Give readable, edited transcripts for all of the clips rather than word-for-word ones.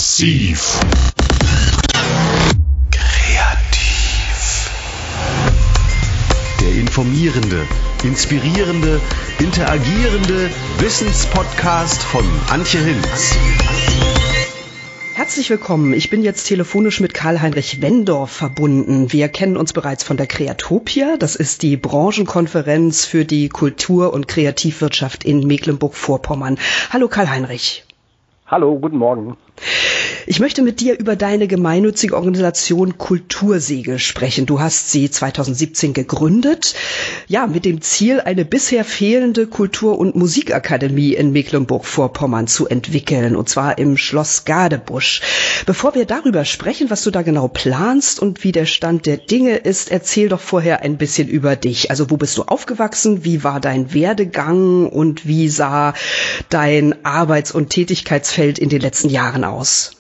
Massiv. Kreativ. Der informierende, inspirierende, interagierende Wissenspodcast von Antje Hinz. Herzlich willkommen. Ich bin jetzt telefonisch mit Karl-Heinrich Wendorf verbunden. Wir kennen uns bereits von der Kreatopia. Das ist die Branchenkonferenz für die Kultur- und Kreativwirtschaft in Mecklenburg-Vorpommern. Hallo Karl-Heinrich. Hallo, guten Morgen. Ich möchte mit dir über deine gemeinnützige Organisation Kultursegel sprechen. Du hast sie 2017 gegründet, ja, mit dem Ziel, eine bisher fehlende Kultur- und Musikakademie in Mecklenburg-Vorpommern zu entwickeln, und zwar im Schloss Gadebusch. Bevor wir darüber sprechen, was du da genau planst und wie der Stand der Dinge ist, erzähl doch vorher ein bisschen über dich. Also wo bist du aufgewachsen, wie war dein Werdegang und wie sah dein Arbeits- und Tätigkeitsfeld in den letzten Jahren aus?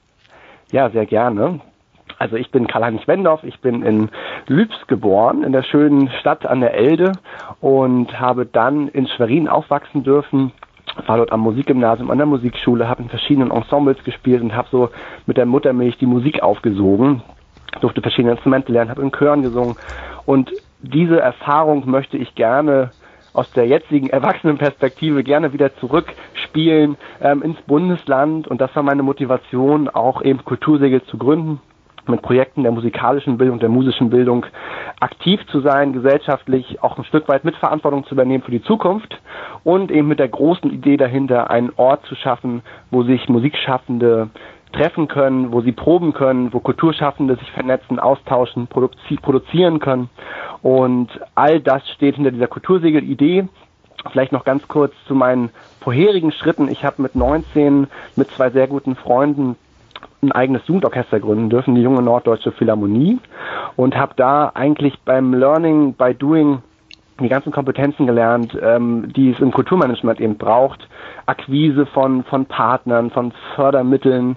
Ja, sehr gerne. Also ich bin Karl-Heinrich Wendorf, ich bin in Lübs geboren, in der schönen Stadt an der Elde, und habe dann in Schwerin aufwachsen dürfen, war dort am Musikgymnasium, an der Musikschule, habe in verschiedenen Ensembles gespielt und habe so mit der Muttermilch die Musik aufgesogen, durfte verschiedene Instrumente lernen, habe in Chören gesungen, und diese Erfahrung möchte ich gerne aus der jetzigen Erwachsenenperspektive gerne wieder zurückspielen ins Bundesland, und das war meine Motivation, auch eben Kultursegel zu gründen, mit Projekten der musikalischen Bildung, der musischen Bildung aktiv zu sein, gesellschaftlich auch ein Stück weit Mitverantwortung zu übernehmen für die Zukunft und eben mit der großen Idee dahinter, einen Ort zu schaffen, wo sich Musikschaffende treffen können, wo sie proben können, wo Kulturschaffende sich vernetzen, austauschen, produzieren können. Und all das steht hinter dieser Kultursegel-Idee. Vielleicht noch ganz kurz zu meinen vorherigen Schritten. Ich habe mit 19 mit zwei sehr guten Freunden ein eigenes Jugendorchester gründen dürfen, die Junge Norddeutsche Philharmonie, und habe da eigentlich beim Learning by Doing die ganzen Kompetenzen gelernt, die es im Kulturmanagement eben braucht. Akquise von Partnern, von Fördermitteln,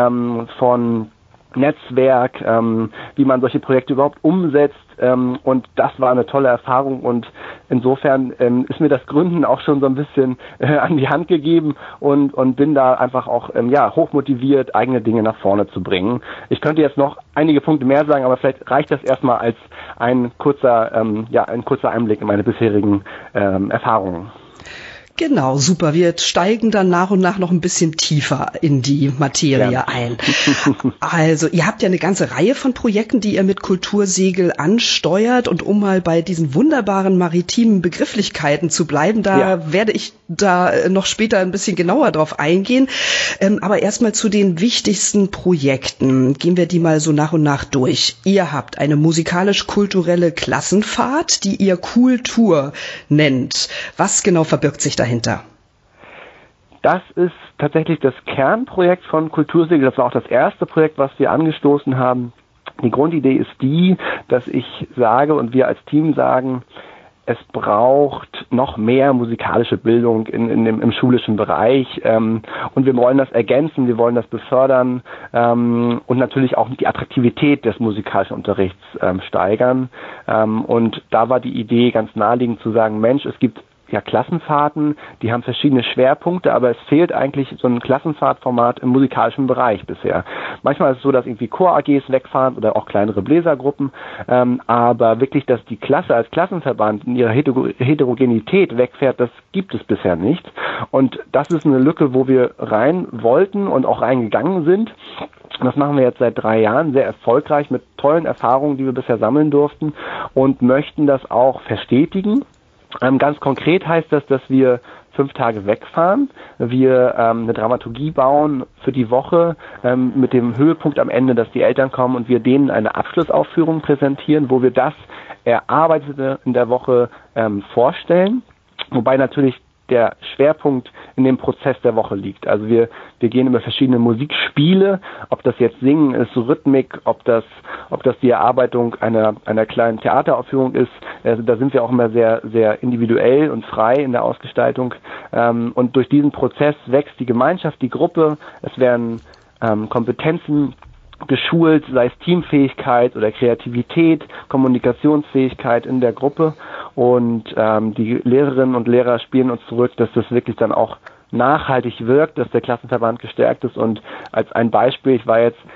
von Netzwerk, wie man solche Projekte überhaupt umsetzt, und das war eine tolle Erfahrung, und insofern ist mir das Gründen auch schon so ein bisschen an die Hand gegeben, und bin da einfach auch hochmotiviert, eigene Dinge nach vorne zu bringen. Ich könnte jetzt noch einige Punkte mehr sagen, aber vielleicht reicht das erstmal als ein kurzer Einblick in meine bisherigen Erfahrungen. Genau, super. Wir steigen dann nach und nach noch ein bisschen tiefer in die Materie ein. Also, ihr habt ja eine ganze Reihe von Projekten, die ihr mit Kultursegel ansteuert, und um mal bei diesen wunderbaren maritimen Begrifflichkeiten zu bleiben, werde ich da noch später ein bisschen genauer drauf eingehen. Aber erstmal zu den wichtigsten Projekten. Gehen wir die mal so nach und nach durch. Ihr habt eine musikalisch-kulturelle Klassenfahrt, die ihr Kultur nennt. Was genau verbirgt sich dahinter? Das ist tatsächlich das Kernprojekt von Kultursegel. Das war auch das erste Projekt, was wir angestoßen haben. Die Grundidee ist die, dass ich sage und wir als Team sagen, es braucht noch mehr musikalische Bildung im schulischen Bereich, und wir wollen das ergänzen, wir wollen das befördern, und natürlich auch die Attraktivität des musikalischen Unterrichts steigern. Und da war die Idee ganz naheliegend zu sagen, Mensch, es gibt Klassenfahrten, die haben verschiedene Schwerpunkte, aber es fehlt eigentlich so ein Klassenfahrtformat im musikalischen Bereich bisher. Manchmal ist es so, dass irgendwie Chor-AGs wegfahren oder auch kleinere Bläsergruppen, aber wirklich, dass die Klasse als Klassenverband in ihrer Heterogenität wegfährt, das gibt es bisher nicht. Und das ist eine Lücke, wo wir rein wollten und auch reingegangen sind. Das machen wir jetzt seit 3 Jahren sehr erfolgreich mit tollen Erfahrungen, die wir bisher sammeln durften, und möchten das auch verstetigen. Ganz konkret heißt das, dass wir 5 Tage wegfahren, wir eine Dramaturgie bauen für die Woche, mit dem Höhepunkt am Ende, dass die Eltern kommen und wir denen eine Abschlussaufführung präsentieren, wo wir das Erarbeitete in der Woche vorstellen, wobei natürlich der Schwerpunkt in dem Prozess der Woche liegt. Also wir gehen über verschiedene Musikspiele, ob das jetzt Singen ist, Rhythmik, ob das die Erarbeitung einer kleinen Theateraufführung ist. Da sind wir auch immer sehr, sehr individuell und frei in der Ausgestaltung. Und durch diesen Prozess wächst die Gemeinschaft, die Gruppe. Es werden Kompetenzen geschult, sei es Teamfähigkeit oder Kreativität, Kommunikationsfähigkeit in der Gruppe. Und die Lehrerinnen und Lehrer spielen uns zurück, dass das wirklich dann auch nachhaltig wirkt, dass der Klassenverband gestärkt ist. Und als ein Beispiel, ich war jetzt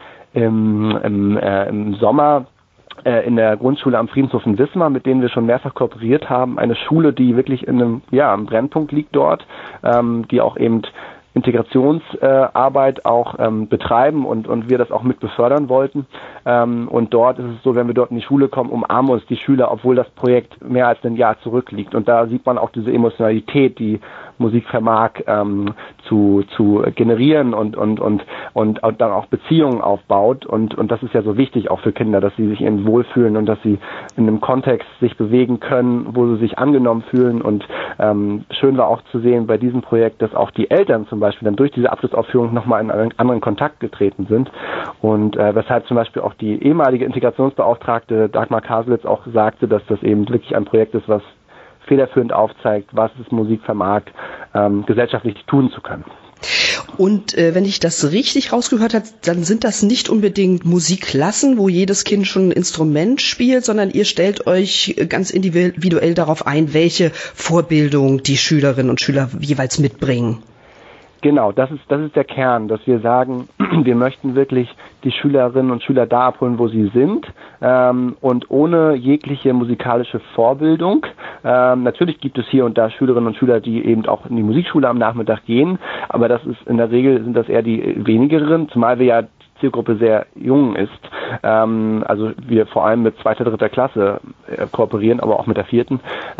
im Sommer in der Grundschule am Friedenshof in Wismar, mit denen wir schon mehrfach kooperiert haben. Eine Schule, die wirklich am Brennpunkt liegt dort, die auch eben Integrationsarbeit auch betreiben und wir das auch mit befördern wollten. Und dort ist es so, wenn wir dort in die Schule kommen, umarmen uns die Schüler, obwohl das Projekt mehr als ein Jahr zurückliegt. Und da sieht man auch diese Emotionalität, die Musik vermag zu generieren und dann auch Beziehungen aufbaut. Und das ist ja so wichtig auch für Kinder, dass sie sich eben wohlfühlen und dass sie in einem Kontext sich bewegen können, wo sie sich angenommen fühlen. Und schön war auch zu sehen bei diesem Projekt, dass auch die Eltern zum Beispiel dann durch diese Abschlussaufführung nochmal in einen anderen Kontakt getreten sind. Und weshalb zum Beispiel auch die ehemalige Integrationsbeauftragte Dagmar Kaselitz auch sagte, dass das eben wirklich ein Projekt ist, was federführend aufzeigt, was es Musik vermag, gesellschaftlich tun zu können. Und wenn ich das richtig rausgehört habe, dann sind das nicht unbedingt Musikklassen, wo jedes Kind schon ein Instrument spielt, sondern ihr stellt euch ganz individuell darauf ein, welche Vorbildung die Schülerinnen und Schüler jeweils mitbringen. Genau, das ist der Kern, dass wir sagen, wir möchten wirklich die Schülerinnen und Schüler da abholen, wo sie sind, und ohne jegliche musikalische Vorbildung. Natürlich gibt es hier und da Schülerinnen und Schüler, die eben auch in die Musikschule am Nachmittag gehen, aber das ist in der Regel sind das eher die wenigeren, zumal wir ja Zielgruppe sehr jung ist. Also wir vor allem mit 2., 3. Klasse kooperieren, aber auch mit der 4.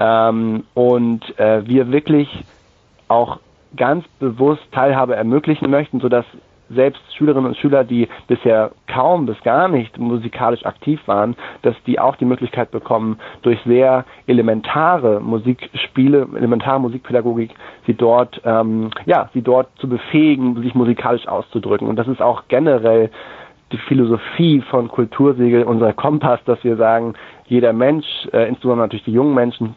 Und wir wirklich auch ganz bewusst Teilhabe ermöglichen möchten, sodass selbst Schülerinnen und Schüler, die bisher kaum bis gar nicht musikalisch aktiv waren, dass die auch die Möglichkeit bekommen, durch sehr elementare Musikspiele, elementare Musikpädagogik, sie dort zu befähigen, sich musikalisch auszudrücken. Und das ist auch generell die Philosophie von Kultursegel, unser Kompass, dass wir sagen, jeder Mensch, insbesondere natürlich die jungen Menschen,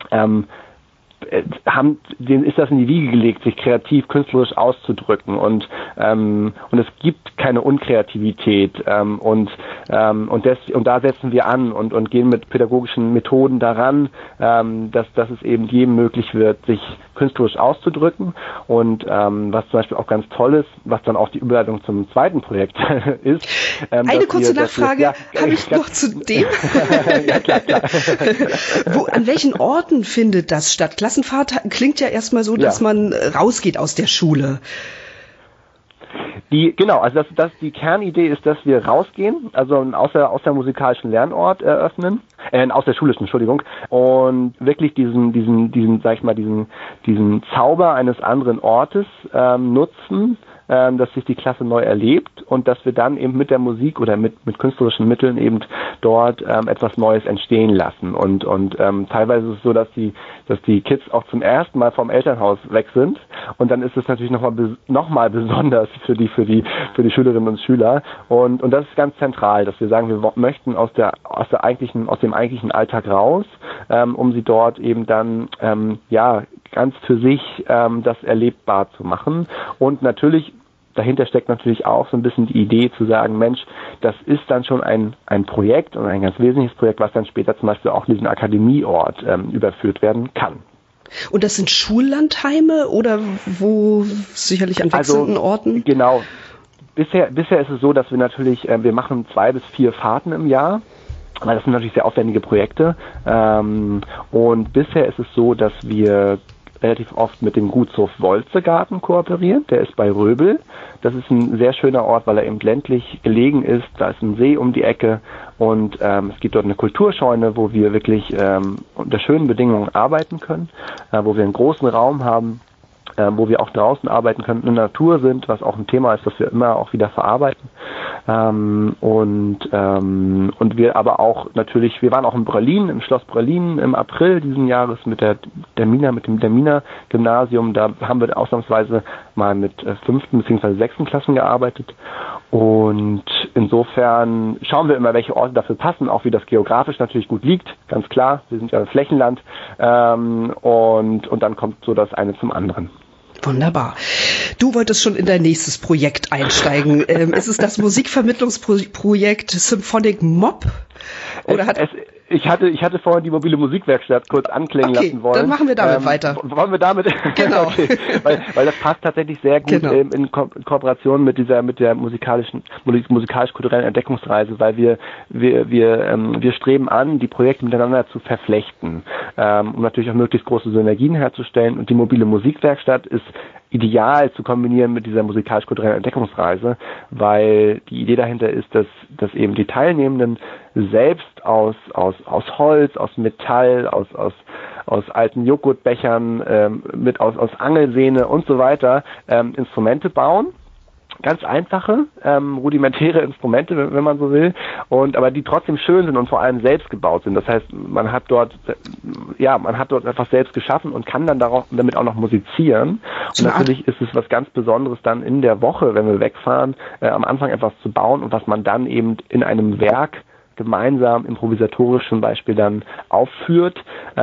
denen ist das in die Wiege gelegt, sich kreativ, künstlerisch auszudrücken und es gibt keine Unkreativität und da setzen wir an und gehen mit pädagogischen Methoden daran, dass es eben jedem möglich wird, sich künstlerisch auszudrücken und was zum Beispiel auch ganz toll ist, was dann auch die Überleitung zum zweiten Projekt ist. Eine kurze Nachfrage habe ich noch zu dem. Ja, klar. An welchen Orten findet das statt? Klassenfahrt klingt ja erstmal so, dass man rausgeht aus der Schule. Also die Kernidee ist, dass wir rausgehen, also aus der musikalischen Lernort eröffnen, aus der schulischen, Entschuldigung, und wirklich diesen Zauber eines anderen Ortes nutzen, dass sich die Klasse neu erlebt und dass wir dann eben mit der Musik oder mit künstlerischen Mitteln eben dort etwas Neues entstehen lassen. Und teilweise ist es so, dass die Kids auch zum ersten Mal vom Elternhaus weg sind und dann ist es natürlich noch mal besonders für die Schülerinnen und Schüler und das ist ganz zentral, dass wir sagen, wir möchten aus dem eigentlichen Alltag raus, um sie dort eben dann ganz für sich das erlebbar zu machen. Und natürlich, dahinter steckt natürlich auch so ein bisschen die Idee zu sagen, Mensch, das ist dann schon ein Projekt und ein ganz wesentliches Projekt, was dann später zum Beispiel auch in diesen Akademieort überführt werden kann. Und das sind Schullandheime oder wo sicherlich an wechselnden Orten? Genau. Bisher ist es so, dass wir natürlich, wir machen 2 bis 4 Fahrten im Jahr. Weil das sind natürlich sehr aufwendige Projekte. Und bisher ist es so, dass wir relativ oft mit dem Gutshof Wolzegarten kooperieren. Der ist bei Röbel. Das ist ein sehr schöner Ort, weil er eben ländlich gelegen ist. Da ist ein See um die Ecke und es gibt dort eine Kulturscheune, wo wir wirklich unter schönen Bedingungen arbeiten können, wo wir einen großen Raum haben, wo wir auch draußen arbeiten können, in der Natur sind, was auch ein Thema ist, das wir immer auch wieder verarbeiten. Und wir aber auch natürlich, wir waren auch in Berlin, im Schloss Berlin im April diesen Jahres mit dem Dermina-Gymnasium. Da haben wir ausnahmsweise mal mit 5. bzw. 6. Klassen gearbeitet. Und insofern schauen wir immer, welche Orte dafür passen, auch wie das geografisch natürlich gut liegt, ganz klar. Wir sind ja ein Flächenland. Und dann kommt so das eine zum anderen. Wunderbar. Du wolltest schon in dein nächstes Projekt einsteigen. Ist es das Musikvermittlungsprojekt Symphonic Mob? Oder Ich hatte vorhin die mobile Musikwerkstatt kurz anklingen lassen wollen. Dann machen wir damit weiter. Wollen wir damit? Genau. Okay. Weil das passt tatsächlich sehr gut in Kooperation mit der musikalisch-kulturellen Entdeckungsreise, weil wir streben an, die Projekte miteinander zu verflechten, um natürlich auch möglichst große Synergien herzustellen. Und die mobile Musikwerkstatt ist ideal zu kombinieren mit dieser musikalisch-kulturellen Entdeckungsreise, weil die Idee dahinter ist, dass eben die Teilnehmenden selbst aus Holz, aus Metall, aus alten Joghurtbechern, aus Angelsehne und so weiter Instrumente bauen. Ganz einfache, rudimentäre Instrumente, wenn man so will, aber die trotzdem schön sind und vor allem selbst gebaut sind. Das heißt, man hat dort einfach selbst geschaffen und kann dann damit auch noch musizieren. Und natürlich ist es was ganz Besonderes dann in der Woche, wenn wir wegfahren, am Anfang etwas zu bauen und was man dann eben in einem Werk gemeinsam improvisatorisch zum Beispiel dann aufführt.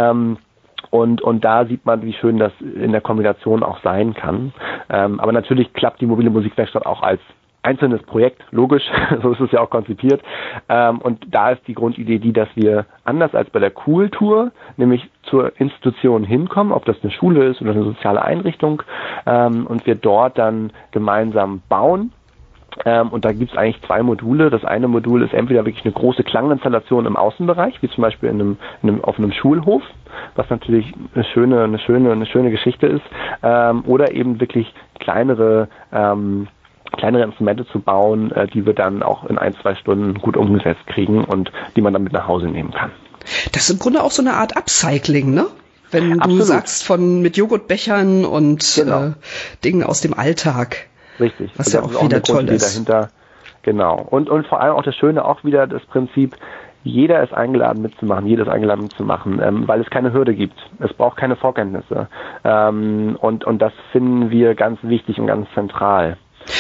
Und da sieht man, wie schön das in der Kombination auch sein kann. Aber natürlich klappt die mobile Musikwerkstatt auch als einzelnes Projekt, logisch, so ist es ja auch konzipiert. Und da ist die Grundidee die, dass wir anders als bei der Cool-Tour, nämlich zur Institution hinkommen, ob das eine Schule ist oder eine soziale Einrichtung, und wir dort dann gemeinsam bauen. Und da gibt es eigentlich 2 Module. Das eine Modul ist entweder wirklich eine große Klanginstallation im Außenbereich, wie zum Beispiel auf einem Schulhof, was natürlich eine schöne Geschichte ist, oder eben wirklich kleinere Instrumente zu bauen, die wir dann auch in 1-2 Stunden gut umgesetzt kriegen und die man dann mit nach Hause nehmen kann. Das ist im Grunde auch so eine Art Upcycling, ne? Wenn Absolut. Du sagst mit Joghurtbechern und Dingen aus dem Alltag. Richtig. Was ja auch wieder toll ist. Dahinter. Genau. Und vor allem auch das Schöne, auch wieder das Prinzip, jeder ist eingeladen mitzumachen, weil es keine Hürde gibt. Es braucht keine Vorkenntnisse. Und das finden wir ganz wichtig und ganz zentral.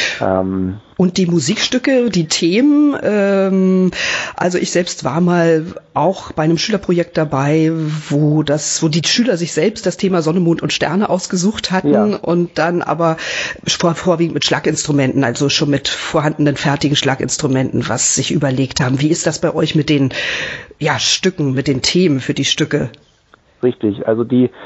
Und die Musikstücke, die Themen, also ich selbst war mal auch bei einem Schülerprojekt dabei, wo die Schüler sich selbst das Thema Sonne, Mond und Sterne ausgesucht hatten und dann aber vorwiegend mit Schlaginstrumenten, also schon mit vorhandenen fertigen Schlaginstrumenten, was sich überlegt haben. Wie ist das bei euch mit den Stücken, mit den Themen für die Stücke? Richtig, also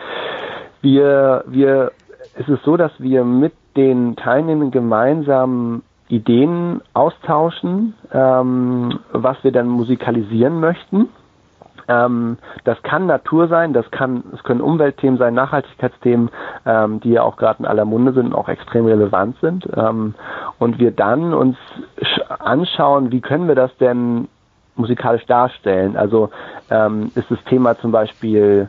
es ist so, dass wir mit den Teilnehmenden gemeinsam Ideen austauschen, was wir dann musikalisieren möchten. Das kann Natur sein, es können Umweltthemen sein, Nachhaltigkeitsthemen, die ja auch gerade in aller Munde sind und auch extrem relevant sind. Und wir dann uns anschauen, wie können wir das denn musikalisch darstellen. Also ist das Thema zum Beispiel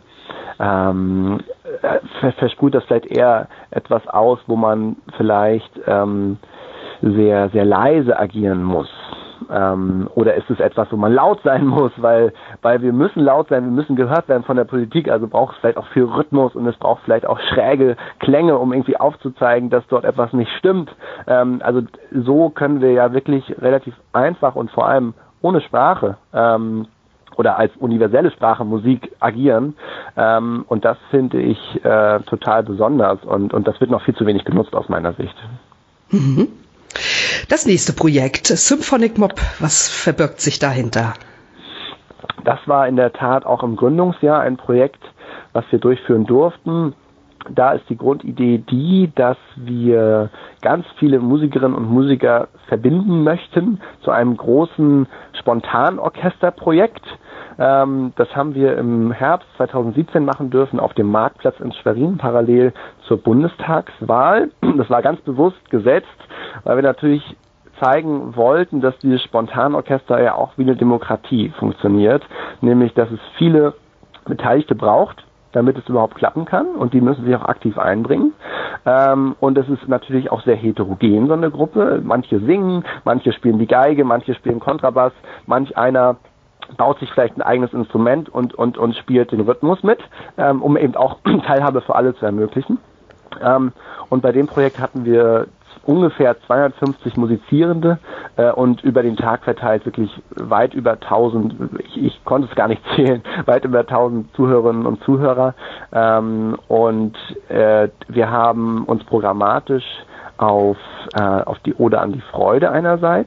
versprüht das vielleicht eher etwas aus, wo man vielleicht sehr, sehr leise agieren muss. Oder ist es etwas, wo man laut sein muss, weil wir müssen laut sein, wir müssen gehört werden von der Politik, also braucht es vielleicht auch viel Rhythmus und es braucht vielleicht auch schräge Klänge, um irgendwie aufzuzeigen, dass dort etwas nicht stimmt. Also so können wir ja wirklich relativ einfach und vor allem ohne Sprache oder als universelle Sprache Musik agieren. Und das finde ich total besonders und das wird noch viel zu wenig genutzt aus meiner Sicht. Mhm. Das nächste Projekt, Symphonic Mob, was verbirgt sich dahinter? Das war in der Tat auch im Gründungsjahr ein Projekt, was wir durchführen durften. Da ist die Grundidee dass wir ganz viele Musikerinnen und Musiker verbinden möchten zu einem großen Spontanorchesterprojekt. Das haben wir im Herbst 2017 machen dürfen auf dem Marktplatz in Schwerin, parallel zur Bundestagswahl. Das war ganz bewusst gesetzt, weil wir natürlich zeigen wollten, dass dieses Spontanorchester ja auch wie eine Demokratie funktioniert, nämlich dass es viele Beteiligte braucht, damit es überhaupt klappen kann, und die müssen sich auch aktiv einbringen. Und es ist natürlich auch sehr heterogen, so eine Gruppe. Manche singen, manche spielen die Geige, manche spielen Kontrabass, manch einer baut sich vielleicht ein eigenes Instrument und spielt den Rhythmus mit, um eben auch Teilhabe für alle zu ermöglichen. Und bei dem Projekt hatten wir ungefähr 250 Musizierende und über den Tag verteilt wirklich weit über 1000, ich konnte es gar nicht zählen, weit über 1000 Zuhörerinnen und Zuhörer. Und wir haben uns programmatisch auf die Ode an die Freude einerseits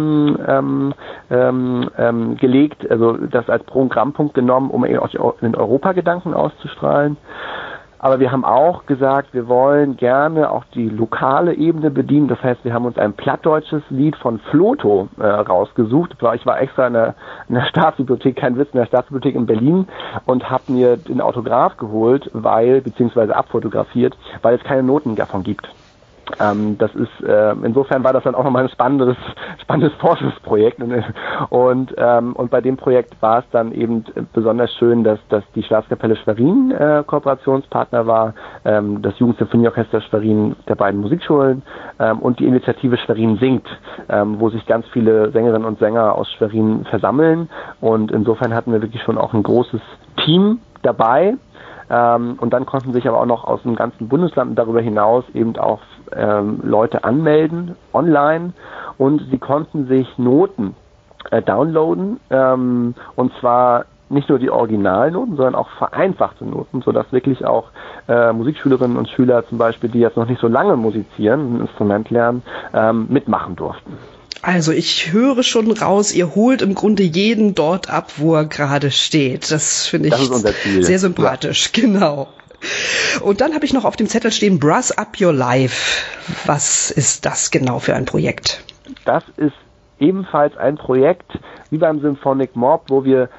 gelegt, also das als Programmpunkt genommen, um eben auch den Europagedanken auszustrahlen. Aber wir haben auch gesagt, wir wollen gerne auch die lokale Ebene bedienen. Das heißt, wir haben uns ein plattdeutsches Lied von Floto rausgesucht. Ich war extra in der Staatsbibliothek, kein Witz, in der Staatsbibliothek in Berlin und habe mir den Autograph geholt, beziehungsweise abfotografiert, weil es keine Noten davon gibt. Das ist insofern war das dann auch nochmal ein spannendes Forschungsprojekt und bei dem Projekt war es dann eben besonders schön, dass die Staatskapelle Schwerin Kooperationspartner war, das Jugendsinfonieorchester Schwerin der beiden Musikschulen und die Initiative Schwerin singt, wo sich ganz viele Sängerinnen und Sänger aus Schwerin versammeln, und insofern hatten wir wirklich schon auch ein großes Team dabei. Und dann konnten sich aber auch noch aus dem ganzen Bundesland und darüber hinaus eben auch Leute anmelden online, und sie konnten sich Noten downloaden, und zwar nicht nur die Originalnoten, sondern auch vereinfachte Noten, sodass wirklich auch Musikschülerinnen und Schüler zum Beispiel, die jetzt noch nicht so lange musizieren, ein Instrument lernen, mitmachen durften. Also ich höre schon raus, ihr holt im Grunde jeden dort ab, wo er gerade steht. Das finde ich sehr sympathisch, ja. Genau. Und dann habe ich noch auf dem Zettel stehen, Brass Up Your Life. Was ist das genau für ein Projekt? Das ist ebenfalls ein Projekt wie beim Symphonic Mob, wo wir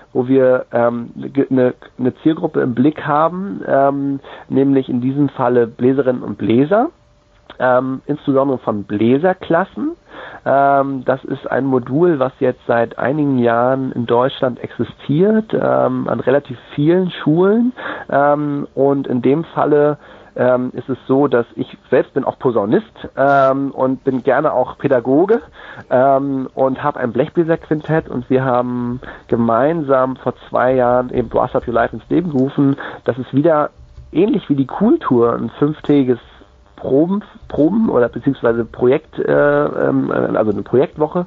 eine Zielgruppe im Blick haben, nämlich in diesem Falle Bläserinnen und Bläser, insbesondere von Bläserklassen. Das ist ein Modul, was jetzt seit einigen Jahren in Deutschland existiert, an relativ vielen Schulen, und in dem Falle ist es so, dass ich selbst bin auch Posaunist und bin gerne auch Pädagoge und habe ein Blechbläserquintett, und wir haben gemeinsam vor 2 Jahren eben Brass Up Your Life ins Leben gerufen. Das ist wieder ähnlich wie die Kultur, ein 5-tägiges Proben oder beziehungsweise Projekt, also eine Projektwoche,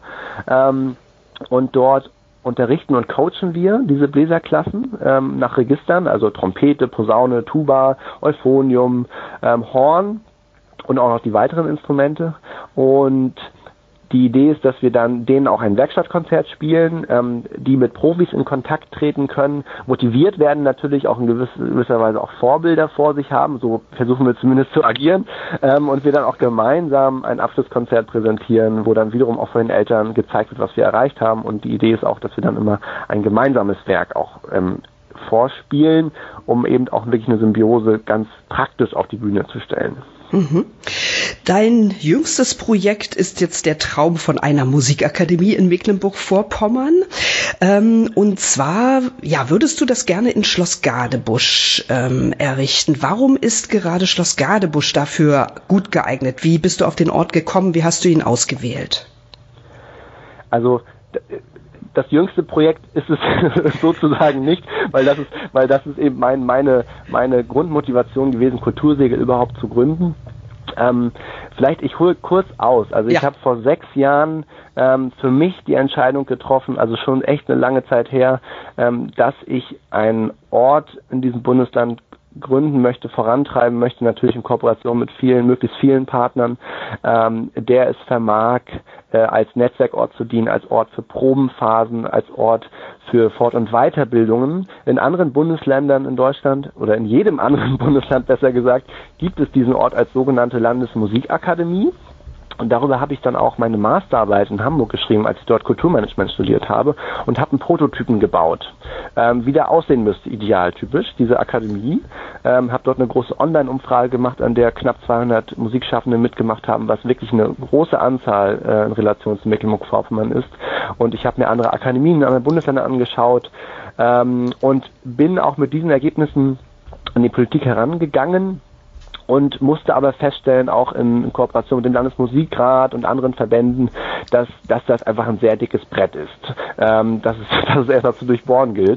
und dort unterrichten und coachen wir diese Bläserklassen nach Registern, also Trompete, Posaune, Tuba, Euphonium, Horn und auch noch die weiteren Instrumente. Und die Idee ist, dass wir dann denen auch ein Werkstattkonzert spielen, die mit Profis in Kontakt treten können, motiviert werden, natürlich auch in gewisser Weise auch Vorbilder vor sich haben, so versuchen wir zumindest zu agieren, und wir dann auch gemeinsam ein Abschlusskonzert präsentieren, wo dann wiederum auch von den Eltern gezeigt wird, was wir erreicht haben, und die Idee ist auch, dass wir dann immer ein gemeinsames Werk auch vorspielen, um eben auch wirklich eine Symbiose ganz praktisch auf die Bühne zu stellen. Mhm. Dein jüngstes Projekt ist jetzt der Traum von einer Musikakademie in Mecklenburg-Vorpommern. Und zwar, würdest du das gerne in Schloss Gadebusch errichten? Warum ist gerade Schloss Gadebusch dafür gut geeignet? Wie bist du auf den Ort gekommen? Wie hast du ihn ausgewählt? Also das jüngste Projekt ist es sozusagen nicht, weil das ist eben meine Grundmotivation gewesen, Kultursegel überhaupt zu gründen. Vielleicht, ich hole kurz aus. Also ich habe vor 6 Jahren für mich die Entscheidung getroffen, also schon echt eine lange Zeit her, dass ich einen Ort in diesem Bundesland gründen möchte, vorantreiben möchte, natürlich in Kooperation mit möglichst vielen Partnern, der es vermag, als Netzwerkort zu dienen, als Ort für Probenphasen, als Ort für Fort- und Weiterbildungen. In anderen Bundesländern in Deutschland oder in jedem anderen Bundesland besser gesagt, gibt es diesen Ort als sogenannte Landesmusikakademie. Und darüber habe ich dann auch meine Masterarbeit in Hamburg geschrieben, als ich dort Kulturmanagement studiert habe, und habe einen Prototypen gebaut, wie der aussehen müsste, idealtypisch, diese Akademie. Habe dort eine große Online-Umfrage gemacht, an der knapp 200 Musikschaffende mitgemacht haben, was wirklich eine große Anzahl in Relation zu Mecklenburg-Vorpommern ist. Und ich habe mir andere Akademien in anderen Bundesländern angeschaut und bin auch mit diesen Ergebnissen an die Politik herangegangen, und musste aber feststellen, auch in Kooperation mit dem Landesmusikrat und anderen Verbänden, dass das einfach ein sehr dickes Brett ist, dass es erstmal zu durchbohren gilt,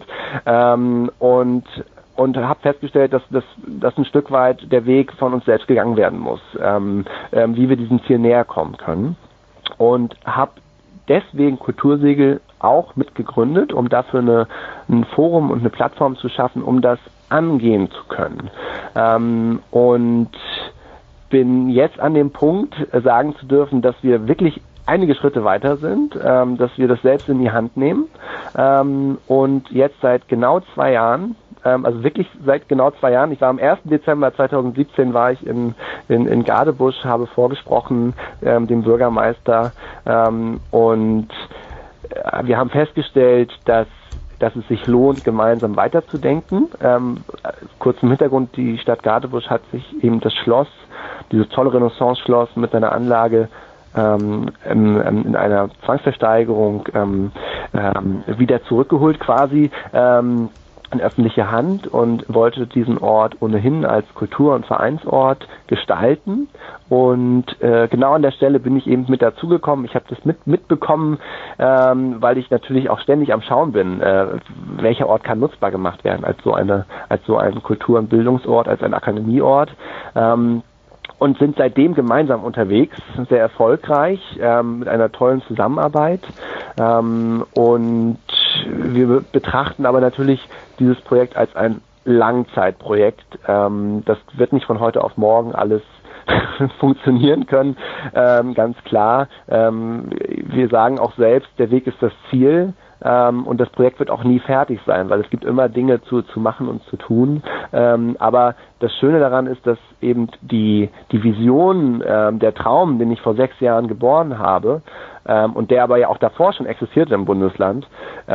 und habe festgestellt, dass ein Stück weit der Weg von uns selbst gegangen werden muss, wie wir diesem Ziel näher kommen können, und habe deswegen Kultursegel auch mitgegründet, um dafür ein Forum und eine Plattform zu schaffen, um das angehen zu können. Und bin jetzt an dem Punkt, sagen zu dürfen, dass wir wirklich einige Schritte weiter sind, dass wir das selbst in die Hand nehmen und jetzt seit genau 2 Jahren, also wirklich seit genau 2 Jahren, ich war am 1. Dezember 2017 war ich in Gadebusch, habe vorgesprochen dem Bürgermeister und wir haben festgestellt, dass es sich lohnt, gemeinsam weiterzudenken. Kurz im Hintergrund, die Stadt Gadebusch hat sich eben das Schloss, dieses tolle Renaissance-Schloss mit seiner Anlage in einer Zwangsversteigerung wieder zurückgeholt quasi in öffentliche Hand und wollte diesen Ort ohnehin als Kultur- und Vereinsort gestalten. Und genau an der Stelle bin ich eben mit dazugekommen. Ich habe das mitbekommen, weil ich natürlich auch ständig am Schauen bin, welcher Ort kann nutzbar gemacht werden als so ein Kultur- und Bildungsort, als ein Akademieort. Und sind seitdem gemeinsam unterwegs, sehr erfolgreich, mit einer tollen Zusammenarbeit. Und wir betrachten aber natürlich dieses Projekt als ein Langzeitprojekt. Das wird nicht von heute auf morgen alles funktionieren können, ganz klar. Wir sagen auch selbst, der Weg ist das Ziel. Und das Projekt wird auch nie fertig sein, weil es gibt immer Dinge zu machen und zu tun. Aber das Schöne daran ist, dass eben die Vision, der Traum, den ich vor 6 Jahren geboren habe, und der aber ja auch davor schon existierte im Bundesland,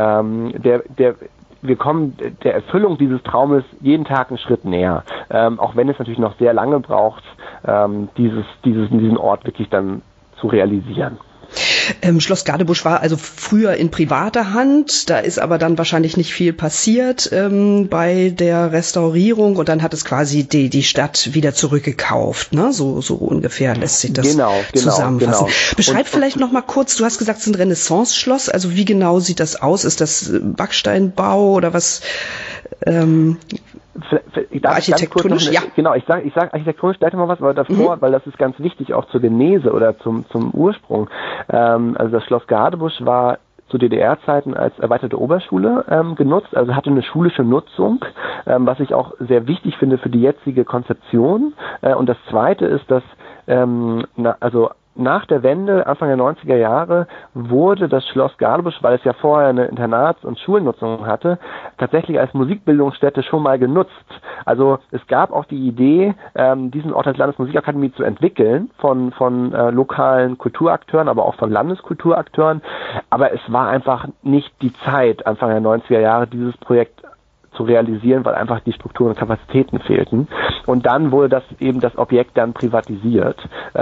wir kommen der Erfüllung dieses Traumes jeden Tag einen Schritt näher. Auch wenn es natürlich noch sehr lange braucht, diesen Ort wirklich dann zu realisieren. Schloss Gadebusch war also früher in privater Hand, da ist aber dann wahrscheinlich nicht viel passiert bei der Restaurierung und dann hat es quasi die Stadt wieder zurückgekauft, ne? So ungefähr lässt sich das zusammenfassen. Genau. Beschreib vielleicht noch mal kurz, du hast gesagt, es ist ein Renaissance-Schloss, also wie genau sieht das aus? Ist das Backsteinbau oder was? Architektonisch, ja. Genau, ich sag architektonisch gleich mal was, aber davor, weil das ist ganz wichtig auch zur Genese oder zum Ursprung. Also das Schloss Gadebusch war zu DDR-Zeiten als erweiterte Oberschule genutzt, also hatte eine schulische Nutzung, was ich auch sehr wichtig finde für die jetzige Konzeption. Und das Zweite ist, dass nach der Wende, Anfang der 90er Jahre, wurde das Schloss Gadebusch, weil es ja vorher eine Internats- und Schulnutzung hatte, tatsächlich als Musikbildungsstätte schon mal genutzt. Also es gab auch die Idee, diesen Ort als Landesmusikakademie zu entwickeln von lokalen Kulturakteuren, aber auch von Landeskulturakteuren. Aber es war einfach nicht die Zeit, Anfang der 90er Jahre, dieses Projekt zu realisieren, weil einfach die Strukturen und Kapazitäten fehlten. Und dann wurde das Objekt dann privatisiert.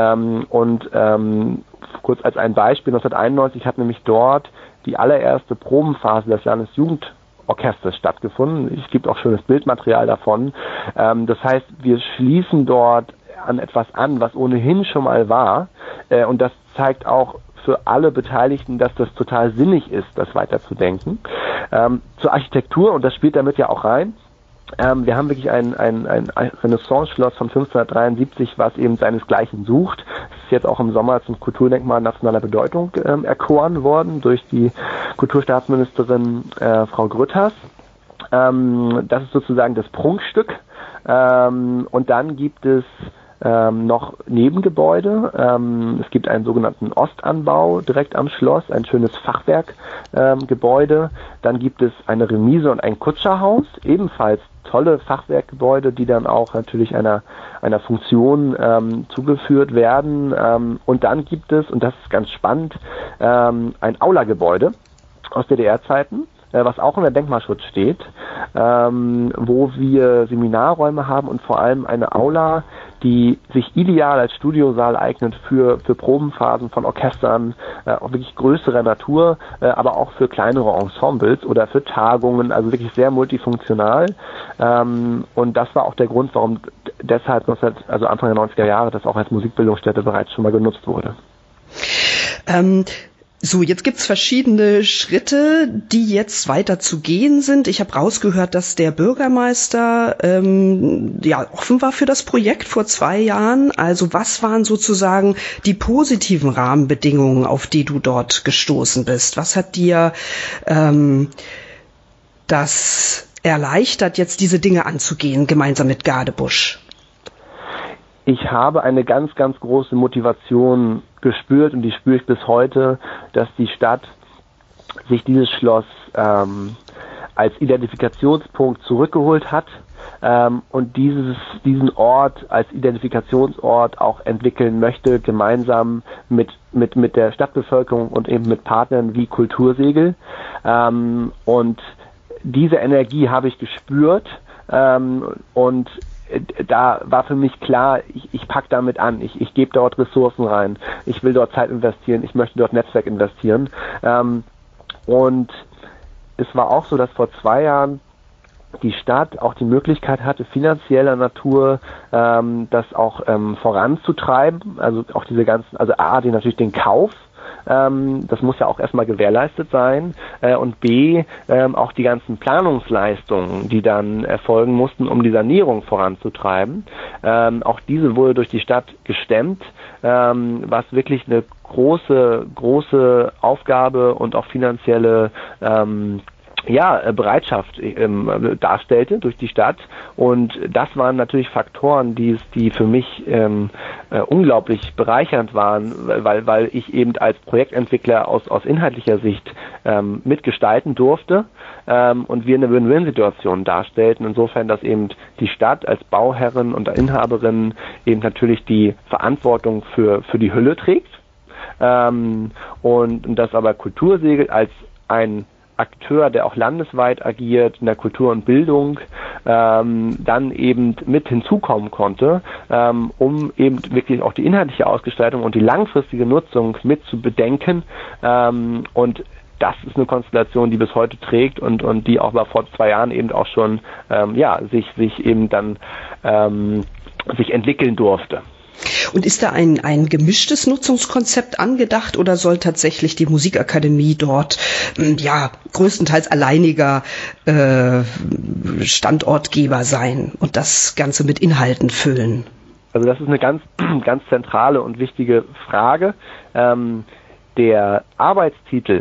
Kurz als ein Beispiel, 1991 hat nämlich dort die allererste Probenphase des Landesjugendorchesters stattgefunden. Es gibt auch schönes Bildmaterial davon. Das heißt, wir schließen dort an etwas an, was ohnehin schon mal war. Und das zeigt auch für alle Beteiligten, dass das total sinnig ist, das weiterzudenken. Zur Architektur, und das spielt damit ja auch rein, wir haben wirklich ein Renaissance-Schloss von 1573, was eben seinesgleichen sucht. Es ist jetzt auch im Sommer zum Kulturdenkmal nationaler Bedeutung erkoren worden durch die Kulturstaatsministerin Frau Grütters. Das ist sozusagen das Prunkstück. Und dann gibt es noch Nebengebäude. Es gibt einen sogenannten Ostanbau direkt am Schloss, ein schönes Fachwerkgebäude. Dann gibt es eine Remise und ein Kutscherhaus, ebenfalls tolle Fachwerkgebäude, die dann auch natürlich einer Funktion zugeführt werden. Und dann gibt es, und das ist ganz spannend, ein Aula-Gebäude aus DDR-Zeiten, was auch unter Denkmalschutz steht, wo wir Seminarräume haben und vor allem eine Aula, die sich ideal als Studiosaal eignet für Probenphasen von Orchestern, auch wirklich größerer Natur, aber auch für kleinere Ensembles oder für Tagungen, also wirklich sehr multifunktional. Und das war auch der Grund, warum deshalb Anfang der 90er Jahre das auch als Musikbildungsstätte bereits schon mal genutzt wurde. So, jetzt gibt's verschiedene Schritte, die jetzt weiter zu gehen sind. Ich habe rausgehört, dass der Bürgermeister offen war für das Projekt vor 2 Jahren. Also was waren sozusagen die positiven Rahmenbedingungen, auf die du dort gestoßen bist? Was hat dir das erleichtert, jetzt diese Dinge anzugehen, gemeinsam mit Gadebusch? ich habe eine ganz, ganz große Motivation gespürt und die spüre ich bis heute, dass die Stadt sich dieses Schloss als Identifikationspunkt zurückgeholt hat und diesen Ort als Identifikationsort auch entwickeln möchte, gemeinsam mit der Stadtbevölkerung und eben mit Partnern wie Kultursegel. Und diese Energie habe ich gespürt und da war für mich klar, ich packe damit an, ich gebe dort Ressourcen rein, ich will dort Zeit investieren, ich möchte dort Netzwerk investieren. Und es war auch so, dass vor 2 Jahren die Stadt auch die Möglichkeit hatte, finanzieller Natur das auch voranzutreiben, also auch diese ganzen, also A, natürlich den Kauf, das muss ja auch erstmal gewährleistet sein, und B, auch die ganzen Planungsleistungen, die dann erfolgen mussten, um die Sanierung voranzutreiben. Auch diese wurde durch die Stadt gestemmt, was wirklich eine große Aufgabe und auch finanzielle Bereitschaft darstellte durch die Stadt, und das waren natürlich Faktoren, die für mich unglaublich bereichernd waren, weil ich eben als Projektentwickler aus inhaltlicher Sicht mitgestalten durfte und wir eine Win-Win-Situation darstellten, insofern, dass eben die Stadt als Bauherrin und Inhaberin eben natürlich die Verantwortung für die Hülle trägt, und dass aber Kultursegel als ein Akteur, der auch landesweit agiert in der Kultur und Bildung, dann eben mit hinzukommen konnte, um eben wirklich auch die inhaltliche Ausgestaltung und die langfristige Nutzung mit zu bedenken. Und das ist eine Konstellation, die bis heute trägt und die auch vor 2 Jahren eben auch schon sich eben dann sich entwickeln durfte. Und ist da ein gemischtes Nutzungskonzept angedacht oder soll tatsächlich die Musikakademie dort größtenteils alleiniger Standortgeber sein und das Ganze mit Inhalten füllen? Also das ist eine ganz, ganz zentrale und wichtige Frage. Der Arbeitstitel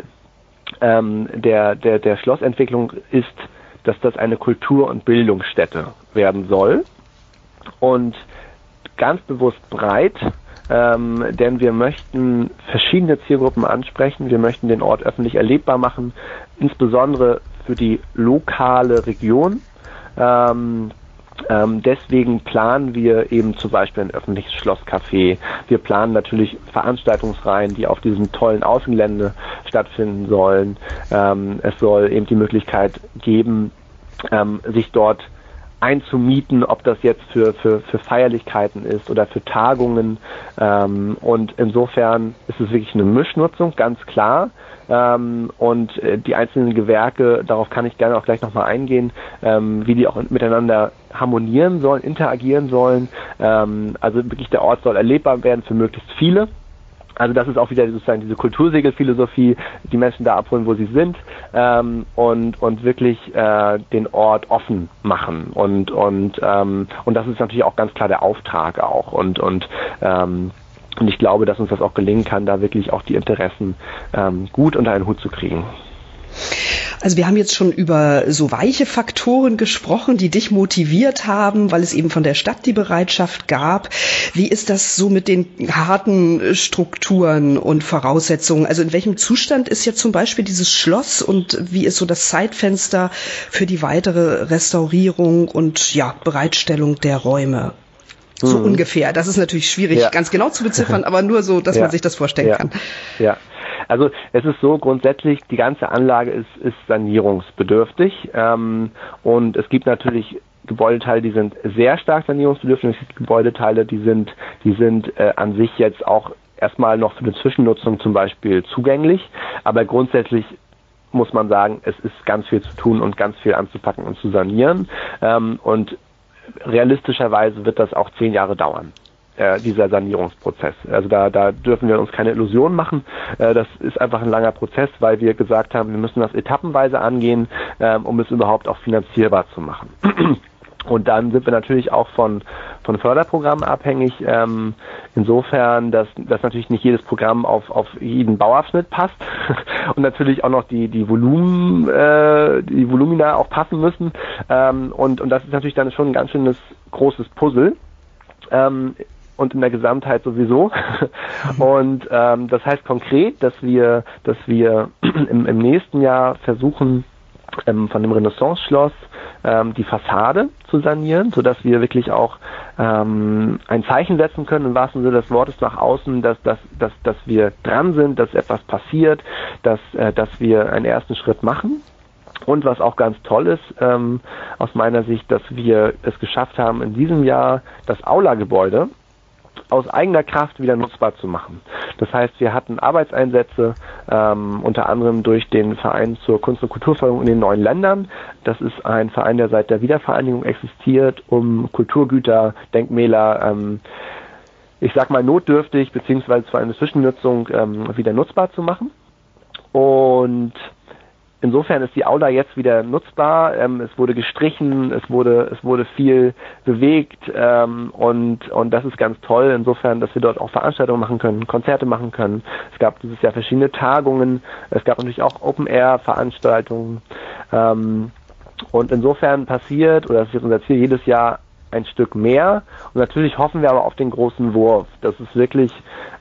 der Schlossentwicklung ist, dass das eine Kultur- und Bildungsstätte werden soll. Und ganz bewusst breit, denn wir möchten verschiedene Zielgruppen ansprechen. Wir möchten den Ort öffentlich erlebbar machen, insbesondere für die lokale Region. Deswegen planen wir eben zum Beispiel ein öffentliches Schlosscafé. Wir planen natürlich Veranstaltungsreihen, die auf diesem tollen Außengelände stattfinden sollen. Es soll eben die Möglichkeit geben, sich dort einzumieten, ob das jetzt für Feierlichkeiten ist oder für Tagungen. Und insofern ist es wirklich eine Mischnutzung, ganz klar. Und die einzelnen Gewerke, darauf kann ich gerne auch gleich nochmal eingehen, wie die auch miteinander harmonieren sollen, interagieren sollen. Also wirklich der Ort soll erlebbar werden für möglichst viele. Also das ist auch wieder sozusagen diese Kultursegelphilosophie, die Menschen da abholen, wo sie sind, und wirklich den Ort offen machen. Und das ist natürlich auch ganz klar der Auftrag auch. Und ich glaube, dass uns das auch gelingen kann, da wirklich auch die Interessen gut unter einen Hut zu kriegen. Also wir haben jetzt schon über so weiche Faktoren gesprochen, die dich motiviert haben, weil es eben von der Stadt die Bereitschaft gab. Wie ist das so mit den harten Strukturen und Voraussetzungen? Also in welchem Zustand ist jetzt zum Beispiel dieses Schloss und wie ist so das Zeitfenster für die weitere Restaurierung und Bereitstellung der Räume? So ungefähr. Das ist natürlich schwierig, ganz genau zu beziffern, aber nur so, dass man sich das vorstellen kann. Ja. Also es ist so, grundsätzlich, die ganze Anlage ist sanierungsbedürftig, und es gibt natürlich Gebäudeteile, die sind sehr stark sanierungsbedürftig, es gibt Gebäudeteile, die sind an sich jetzt auch erstmal noch für eine Zwischennutzung zum Beispiel zugänglich, aber grundsätzlich muss man sagen, es ist ganz viel zu tun und ganz viel anzupacken und zu sanieren, und realistischerweise wird das auch 10 Jahre dauern, dieser Sanierungsprozess. Also da dürfen wir uns keine Illusionen machen. Das ist einfach ein langer Prozess, weil wir gesagt haben, wir müssen das etappenweise angehen, um es überhaupt auch finanzierbar zu machen. Und dann sind wir natürlich auch von Förderprogrammen abhängig, insofern, dass natürlich nicht jedes Programm auf jeden Bauabschnitt passt und natürlich auch noch die Volumina auch passen müssen. Und das ist natürlich dann schon ein ganz schönes großes Puzzle. und in der Gesamtheit sowieso. Und das heißt konkret, dass wir im nächsten Jahr versuchen, von dem Renaissance-Schloss die Fassade zu sanieren, sodass wir wirklich auch ein Zeichen setzen können, im wahrsten Sinne des Wortes, nach außen, dass wir dran sind, dass etwas passiert, dass wir einen ersten Schritt machen. Und was auch ganz toll ist, aus meiner Sicht, dass wir es geschafft haben, in diesem Jahr das Aula-Gebäude aus eigener Kraft wieder nutzbar zu machen. Das heißt, wir hatten Arbeitseinsätze, unter anderem durch den Verein zur Kunst- und Kulturförderung in den 9 Ländern. Das ist ein Verein, der seit der Wiedervereinigung existiert, um Kulturgüter, Denkmäler, ich sag mal notdürftig, beziehungsweise zu einer Zwischennutzung wieder nutzbar zu machen. Und insofern ist die Aula jetzt wieder nutzbar. Es wurde gestrichen, es wurde viel bewegt und das ist ganz toll. Insofern, dass wir dort auch Veranstaltungen machen können, Konzerte machen können. Es gab dieses Jahr verschiedene Tagungen. Es gab natürlich auch Open-Air-Veranstaltungen. Und insofern passiert, oder das ist unser Ziel, jedes Jahr ein Stück mehr. Und natürlich hoffen wir aber auf den großen Wurf, dass es wirklich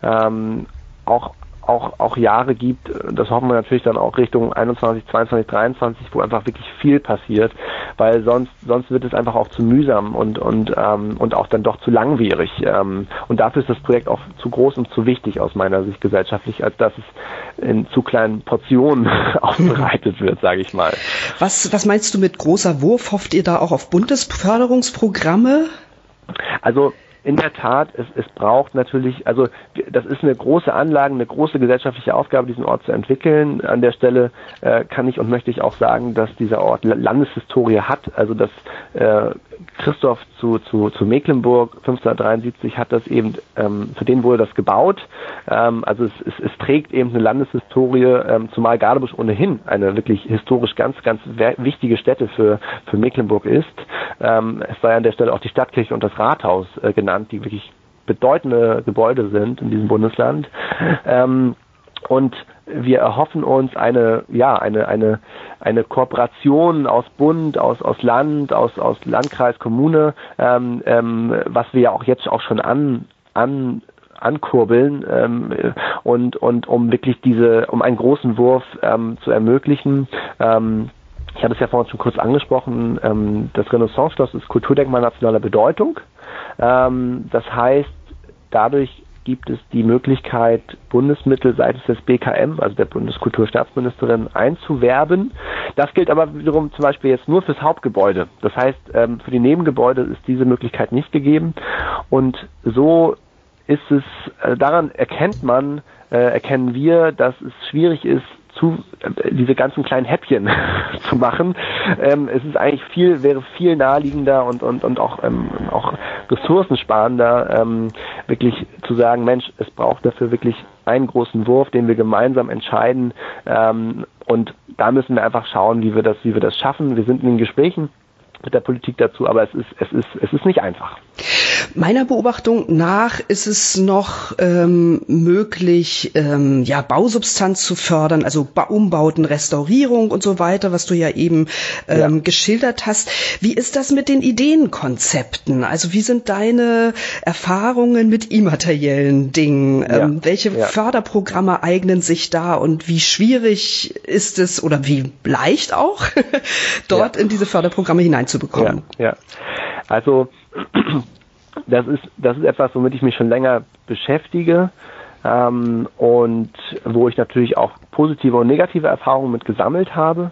auch Jahre gibt, das hoffen wir natürlich dann auch Richtung 21, 22, 23, wo einfach wirklich viel passiert, weil sonst wird es einfach auch zu mühsam und auch dann doch zu langwierig. Und dafür ist das Projekt auch zu groß und zu wichtig aus meiner Sicht gesellschaftlich, als dass es in zu kleinen Portionen aufbereitet wird, sage ich mal. Was meinst du mit großer Wurf? Hofft ihr da auch auf Bundesförderungsprogramme? Also in der Tat, es braucht natürlich, also das ist eine große Anlage, eine große gesellschaftliche Aufgabe, diesen Ort zu entwickeln. An der Stelle kann ich und möchte ich auch sagen, dass dieser Ort Landeshistorie hat, also dass Christoph zu Mecklenburg 1573 hat das eben, für den wurde das gebaut. Also es trägt eben eine Landeshistorie, zumal Gadebusch ohnehin eine wirklich historisch ganz, ganz wichtige Stätte für Mecklenburg ist. Es sei an der Stelle auch die Stadtkirche und das Rathaus genannt, die wirklich bedeutende Gebäude sind in diesem Bundesland. Und wir erhoffen uns eine Kooperation aus Bund, aus Land, aus Landkreis, Kommune, was wir ja auch jetzt auch schon ankurbeln und um wirklich um einen großen Wurf zu ermöglichen. Ich hatte es ja vorhin schon kurz angesprochen, das Renaissance-Schloss ist Kulturdenkmal nationaler Bedeutung. Das heißt, dadurch gibt es die Möglichkeit, Bundesmittel seitens des BKM, also der Bundeskulturstaatsministerin, einzuwerben. Das gilt aber wiederum zum Beispiel jetzt nur fürs Hauptgebäude. Das heißt, für die Nebengebäude ist diese Möglichkeit nicht gegeben. Und so ist es, daran erkennen wir, dass es schwierig ist, diese ganzen kleinen Häppchen zu machen. Es ist eigentlich wäre viel naheliegender und auch ressourcensparender, wirklich zu sagen, Mensch, es braucht dafür wirklich einen großen Wurf, den wir gemeinsam entscheiden. Und da müssen wir einfach schauen, wie wir das schaffen. Wir sind in den Gesprächen mit der Politik dazu, aber es ist nicht einfach. Meiner Beobachtung nach ist es noch möglich, Bausubstanz zu fördern, also Umbauten, Restaurierung und so weiter, was du ja eben geschildert hast. Wie ist das mit den Ideenkonzepten? Also wie sind deine Erfahrungen mit immateriellen Dingen? Welche Förderprogramme eignen sich da und wie schwierig ist es oder wie leicht auch, dort in diese Förderprogramme hineinzubekommen? Ja. Also das ist etwas, womit ich mich schon länger beschäftige und wo ich natürlich auch positive und negative Erfahrungen mit gesammelt habe.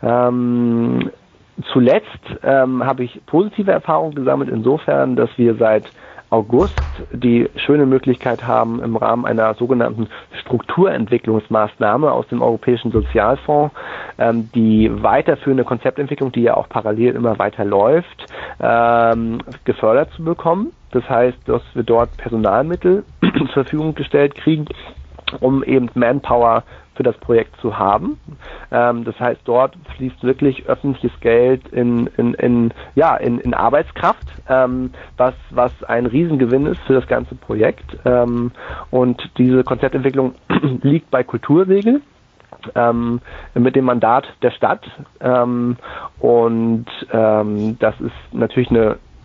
Zuletzt habe ich positive Erfahrungen gesammelt insofern, dass wir seit August die schöne Möglichkeit haben, im Rahmen einer sogenannten Strukturentwicklungsmaßnahme aus dem Europäischen Sozialfonds die weiterführende Konzeptentwicklung, die ja auch parallel immer weiter läuft, gefördert zu bekommen. Das heißt, dass wir dort Personalmittel zur Verfügung gestellt kriegen, um eben Manpower für das Projekt zu haben. Das heißt, dort fließt wirklich öffentliches Geld in Arbeitskraft, was ein Riesengewinn ist für das ganze Projekt. Und diese Konzeptentwicklung liegt bei Kultursegel mit dem Mandat der Stadt. Das ist natürlich eine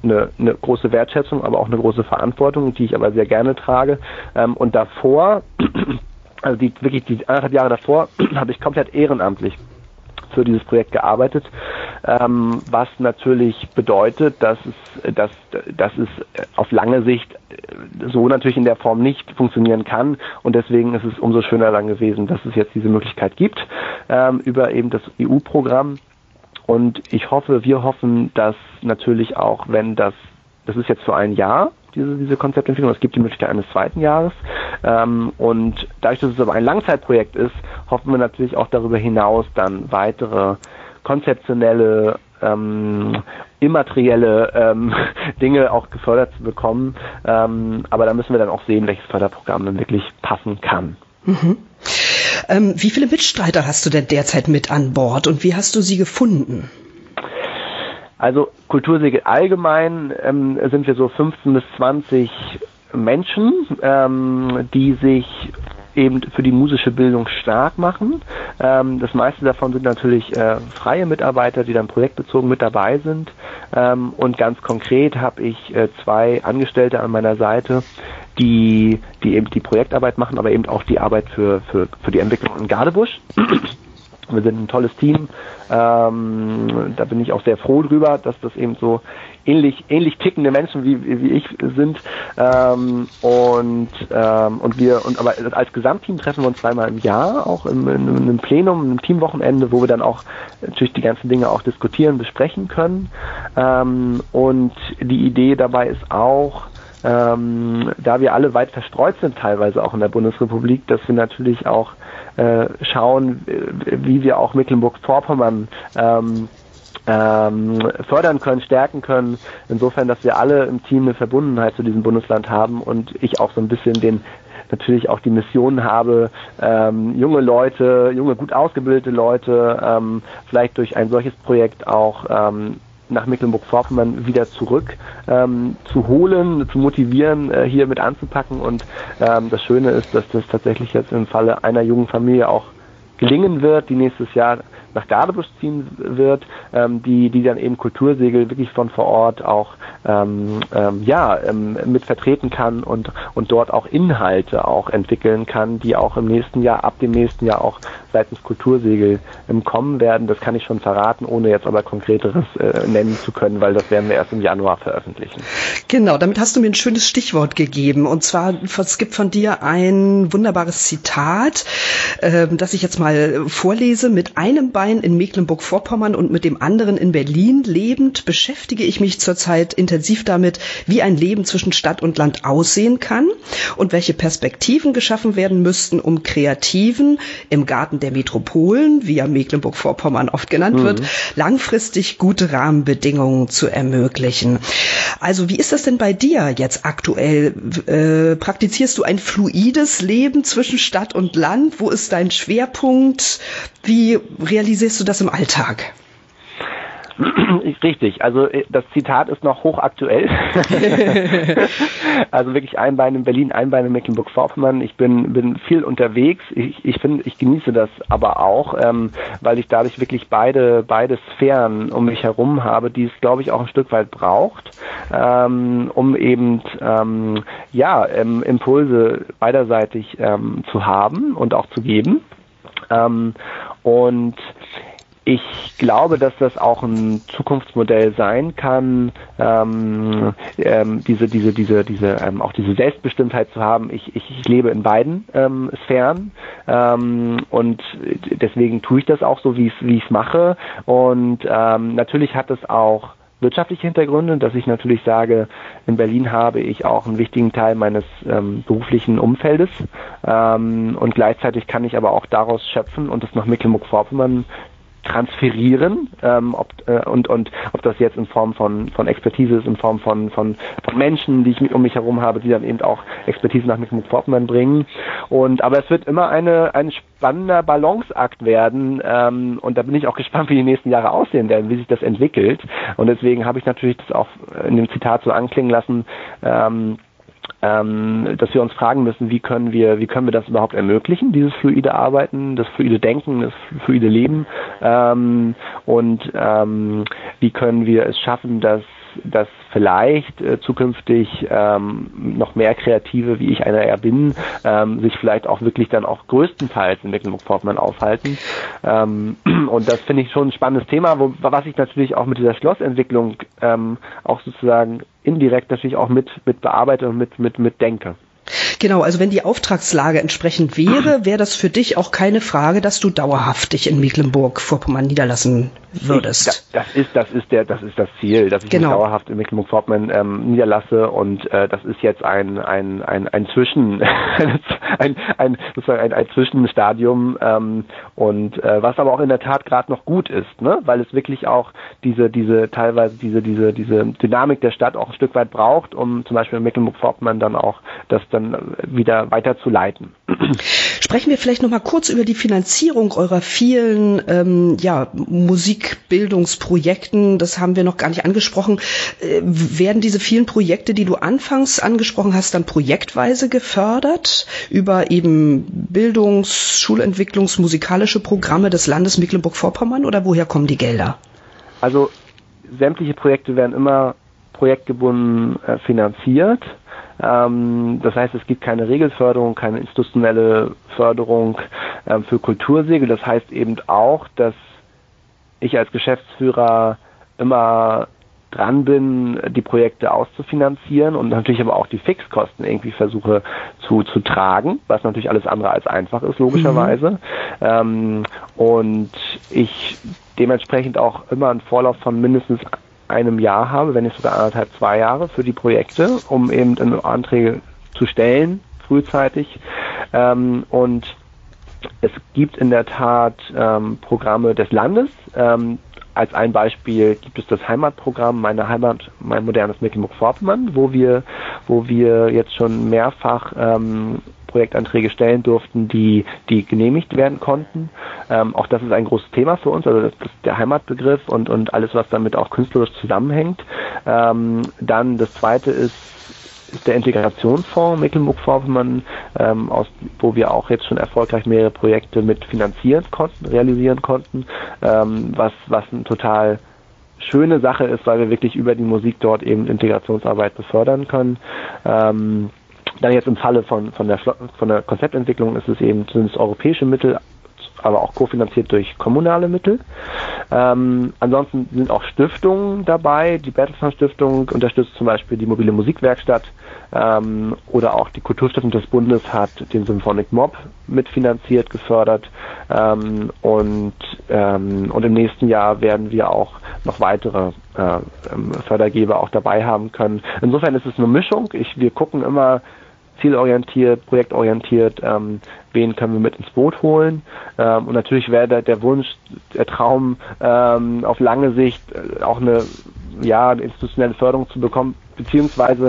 eine große Wertschätzung, aber auch eine große Verantwortung, die ich aber sehr gerne trage. Und davor, also die 1,5 Jahre davor, habe ich komplett ehrenamtlich für dieses Projekt gearbeitet, was natürlich bedeutet, dass es auf lange Sicht so natürlich in der Form nicht funktionieren kann, und deswegen ist es umso schöner dann gewesen, dass es jetzt diese Möglichkeit gibt über eben das EU-Programm. Und wir hoffen, dass natürlich auch, wenn das ist jetzt für ein Jahr, diese Konzeptentwicklung, es gibt die Möglichkeit eines 2. Jahres, und dadurch, dass es aber ein Langzeitprojekt ist, hoffen wir natürlich auch darüber hinaus dann weitere konzeptionelle, immaterielle Dinge auch gefördert zu bekommen, aber da müssen wir dann auch sehen, welches Förderprogramm dann wirklich passen kann. Mhm. Wie viele Mitstreiter hast du denn derzeit mit an Bord und wie hast du sie gefunden? Also Kultursegel allgemein sind wir so 15 bis 20 Menschen, die sich eben für die musische Bildung stark machen. Das meiste davon sind natürlich freie Mitarbeiter, die dann projektbezogen mit dabei sind. Und ganz konkret habe ich 2 Angestellte an meiner Seite, die eben die Projektarbeit machen, aber eben auch die Arbeit für die Entwicklung in Gadebusch. Wir sind ein tolles Team. Da bin ich auch sehr froh drüber, dass das eben so ähnlich tickende Menschen wie ich sind. Aber als Gesamtteam treffen wir uns 2-mal im Jahr, auch in einem Plenum, einem Teamwochenende, wo wir dann auch natürlich die ganzen Dinge auch diskutieren, besprechen können. Und die Idee dabei ist auch, da wir alle weit verstreut sind, teilweise auch in der Bundesrepublik, dass wir natürlich auch schauen, wie wir auch Mecklenburg-Vorpommern fördern können, stärken können. Insofern, dass wir alle im Team eine Verbundenheit zu diesem Bundesland haben und ich auch so ein bisschen natürlich auch die Mission habe, junge, gut ausgebildete Leute, vielleicht durch ein solches Projekt auch nach Mecklenburg-Vorpommern wieder zurück zu holen, zu motivieren, hier mit anzupacken. Und das Schöne ist, dass das tatsächlich jetzt im Falle einer jungen Familie auch gelingen wird, die nächstes Jahr nach Gadebusch ziehen wird, die dann eben Kultursegel wirklich von vor Ort auch mit vertreten kann und dort auch Inhalte auch entwickeln kann, die auch ab dem nächsten Jahr auch seitens Kultursegel kommen werden. Das kann ich schon verraten, ohne jetzt aber Konkreteres nennen zu können, weil das werden wir erst im Januar veröffentlichen. Genau, damit hast du mir ein schönes Stichwort gegeben. Und zwar, es gibt von dir ein wunderbares Zitat, das ich jetzt mal vorlese. Mit einem Bein in Mecklenburg-Vorpommern und mit dem anderen in Berlin lebend beschäftige ich mich zurzeit intensiv damit, wie ein Leben zwischen Stadt und Land aussehen kann und welche Perspektiven geschaffen werden müssten, um Kreativen im Garten der Metropolen, wie ja Mecklenburg-Vorpommern oft genannt wird, langfristig gute Rahmenbedingungen zu ermöglichen. Also wie ist das denn bei dir jetzt aktuell? Praktizierst du ein fluides Leben zwischen Stadt und Land? Wo ist dein Schwerpunkt? Wie realisierst du das im Alltag? Richtig, also das Zitat ist noch hochaktuell. Also wirklich ein Bein in Berlin, ein Bein in Mecklenburg-Vorpommern. Ich bin viel unterwegs. Ich genieße das aber auch, weil ich dadurch wirklich beide Sphären um mich herum habe, die es, glaube ich, auch ein Stück weit braucht, um eben Impulse beiderseitig zu haben und auch zu geben. Und ich glaube, dass das auch ein Zukunftsmodell sein kann, auch diese Selbstbestimmtheit zu haben. Ich lebe in beiden Sphären und deswegen tue ich das auch so, wie ich es mache. Und natürlich hat es auch wirtschaftliche Hintergründe, dass ich natürlich sage, in Berlin habe ich auch einen wichtigen Teil meines beruflichen Umfeldes und gleichzeitig kann ich aber auch daraus schöpfen und das nach Mecklenburg-Vorpommern transferieren, ob das jetzt in Form von Expertise ist, in Form von Menschen, die ich um mich herum habe, die dann eben auch Expertise nach Mecklenburg-Vorpommern bringen. Aber es wird immer ein spannender Balanceakt werden, und da bin ich auch gespannt, wie die nächsten Jahre aussehen werden, wie sich das entwickelt. Und deswegen habe ich natürlich das auch in dem Zitat so anklingen lassen, dass wir uns fragen müssen, wie können wir das überhaupt ermöglichen, dieses fluide Arbeiten, das fluide Denken, das fluide Leben, und wie können wir es schaffen, dass vielleicht zukünftig noch mehr Kreative, wie ich einer eher bin, sich vielleicht auch wirklich dann auch größtenteils in Mecklenburg-Vorpommern aufhalten. Und das finde ich schon ein spannendes Thema, was ich natürlich auch mit dieser Schlossentwicklung auch sozusagen indirekt natürlich auch mit bearbeite und mit denke. Genau, also wenn die Auftragslage entsprechend wäre das für dich auch keine Frage, dass du dauerhaft dich in Mecklenburg-Vorpommern niederlassen würdest. Das ist das Ziel, dass ich mich dauerhaft in Mecklenburg-Vorpommern niederlasse, und das ist jetzt ein Zwischenstadium, und was aber auch in der Tat gerade noch gut ist, ne, weil es wirklich auch diese Dynamik der Stadt auch ein Stück weit braucht, um zum Beispiel in Mecklenburg-Vorpommern dann auch das dann wieder weiter zu leiten. Sprechen wir vielleicht noch mal kurz über die Finanzierung eurer vielen Musikbildungsprojekten. Das haben wir noch gar nicht angesprochen. Werden diese vielen Projekte, die du anfangs angesprochen hast, dann projektweise gefördert über eben Schulentwicklungs-, musikalische Programme des Landes Mecklenburg-Vorpommern, oder woher kommen die Gelder? Also sämtliche Projekte werden immer projektgebunden finanziert. Das heißt, es gibt keine Regelförderung, keine institutionelle Förderung für Kultursegel. Das heißt eben auch, dass ich als Geschäftsführer immer dran bin, die Projekte auszufinanzieren und natürlich aber auch die Fixkosten irgendwie versuche zu tragen, was natürlich alles andere als einfach ist, logischerweise. Und ich dementsprechend auch immer einen Vorlauf von mindestens einem Jahr habe, wenn nicht sogar 1,5, 2 Jahre für die Projekte, um eben Anträge zu stellen, frühzeitig. Und es gibt in der Tat Programme des Landes. Als ein Beispiel gibt es das Heimatprogramm Meine Heimat, mein modernes Mecklenburg-Vorpommern, wo wir jetzt schon mehrfach Projektanträge stellen durften, die genehmigt werden konnten. Auch das ist ein großes Thema für uns, also das ist der Heimatbegriff und alles, was damit auch künstlerisch zusammenhängt. Dann das zweite ist der Integrationsfonds Mecklenburg-Vorpommern, wo wir auch jetzt schon erfolgreich mehrere Projekte mit realisieren konnten, was eine total schöne Sache ist, weil wir wirklich über die Musik dort eben Integrationsarbeit befördern können. Dann jetzt im Falle von der Konzeptentwicklung sind es europäische Mittel, aber auch kofinanziert durch kommunale Mittel. Ansonsten sind auch Stiftungen dabei. Die Bertelsmann Stiftung unterstützt zum Beispiel die mobile Musikwerkstatt, oder auch die Kulturstiftung des Bundes hat den Symphonic Mob mitfinanziert, gefördert, und im nächsten Jahr werden wir auch noch weitere Fördergeber auch dabei haben können. Insofern ist es eine Mischung. Wir gucken immer zielorientiert, projektorientiert, wen können wir mit ins Boot holen. Und natürlich wäre der Wunsch, der Traum, auf lange Sicht auch eine institutionelle Förderung zu bekommen, beziehungsweise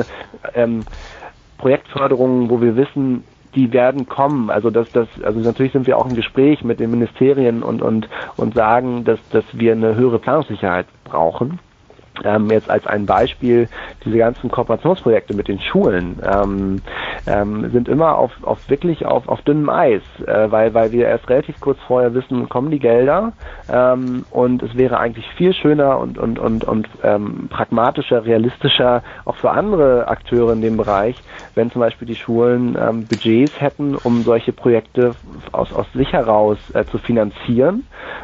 Projektförderungen, wo wir wissen, die werden kommen. Also natürlich sind wir auch im Gespräch mit den Ministerien und sagen, dass wir eine höhere Planungssicherheit brauchen. Jetzt als ein Beispiel, diese ganzen Kooperationsprojekte mit den Schulen sind immer auf dünnem Eis, weil wir erst relativ kurz vorher wissen, kommen die Gelder, und es wäre eigentlich viel schöner und pragmatischer, realistischer, auch für andere Akteure in dem Bereich, wenn zum Beispiel die Schulen Budgets hätten, um solche Projekte aus sich heraus zu finanzieren,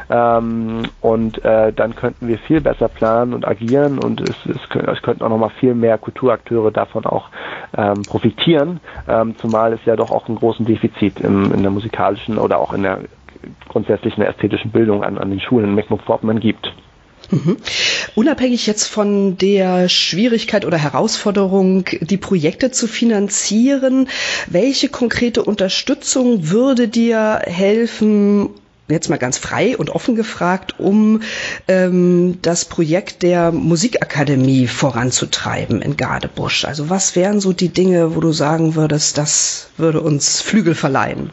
und dann könnten wir viel besser planen und agieren, und es könnten auch noch mal viel mehr Kulturakteure davon auch profitieren, zumal es ja doch auch einen großen Defizit in der musikalischen oder auch in der grundsätzlichen ästhetischen Bildung an den Schulen in Mecklenburg-Vorpommern gibt. Unabhängig jetzt von der Schwierigkeit oder Herausforderung, die Projekte zu finanzieren, welche konkrete Unterstützung würde dir helfen, jetzt mal ganz frei und offen gefragt, um das Projekt der Musikakademie voranzutreiben in Gadebusch? Also was wären so die Dinge, wo du sagen würdest, das würde uns Flügel verleihen?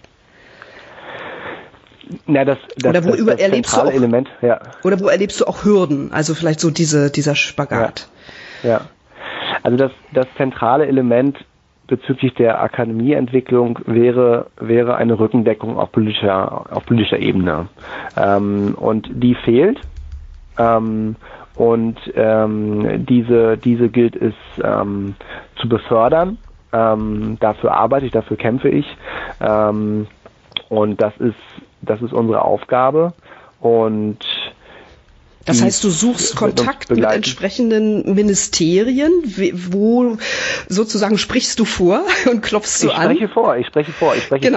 Das zentrale Element, ja. Oder wo erlebst du auch Hürden? Also vielleicht so dieser Spagat. Ja. Also das zentrale Element bezüglich der Akademieentwicklung wäre eine Rückendeckung auf politischer Ebene. Und die fehlt. und diese gilt es zu befördern. Dafür arbeite ich, dafür kämpfe ich, und das ist unsere Aufgabe. Und das heißt, du suchst Kontakt mit entsprechenden Ministerien, wo sozusagen sprichst du vor und klopfst du an? Ich spreche vor,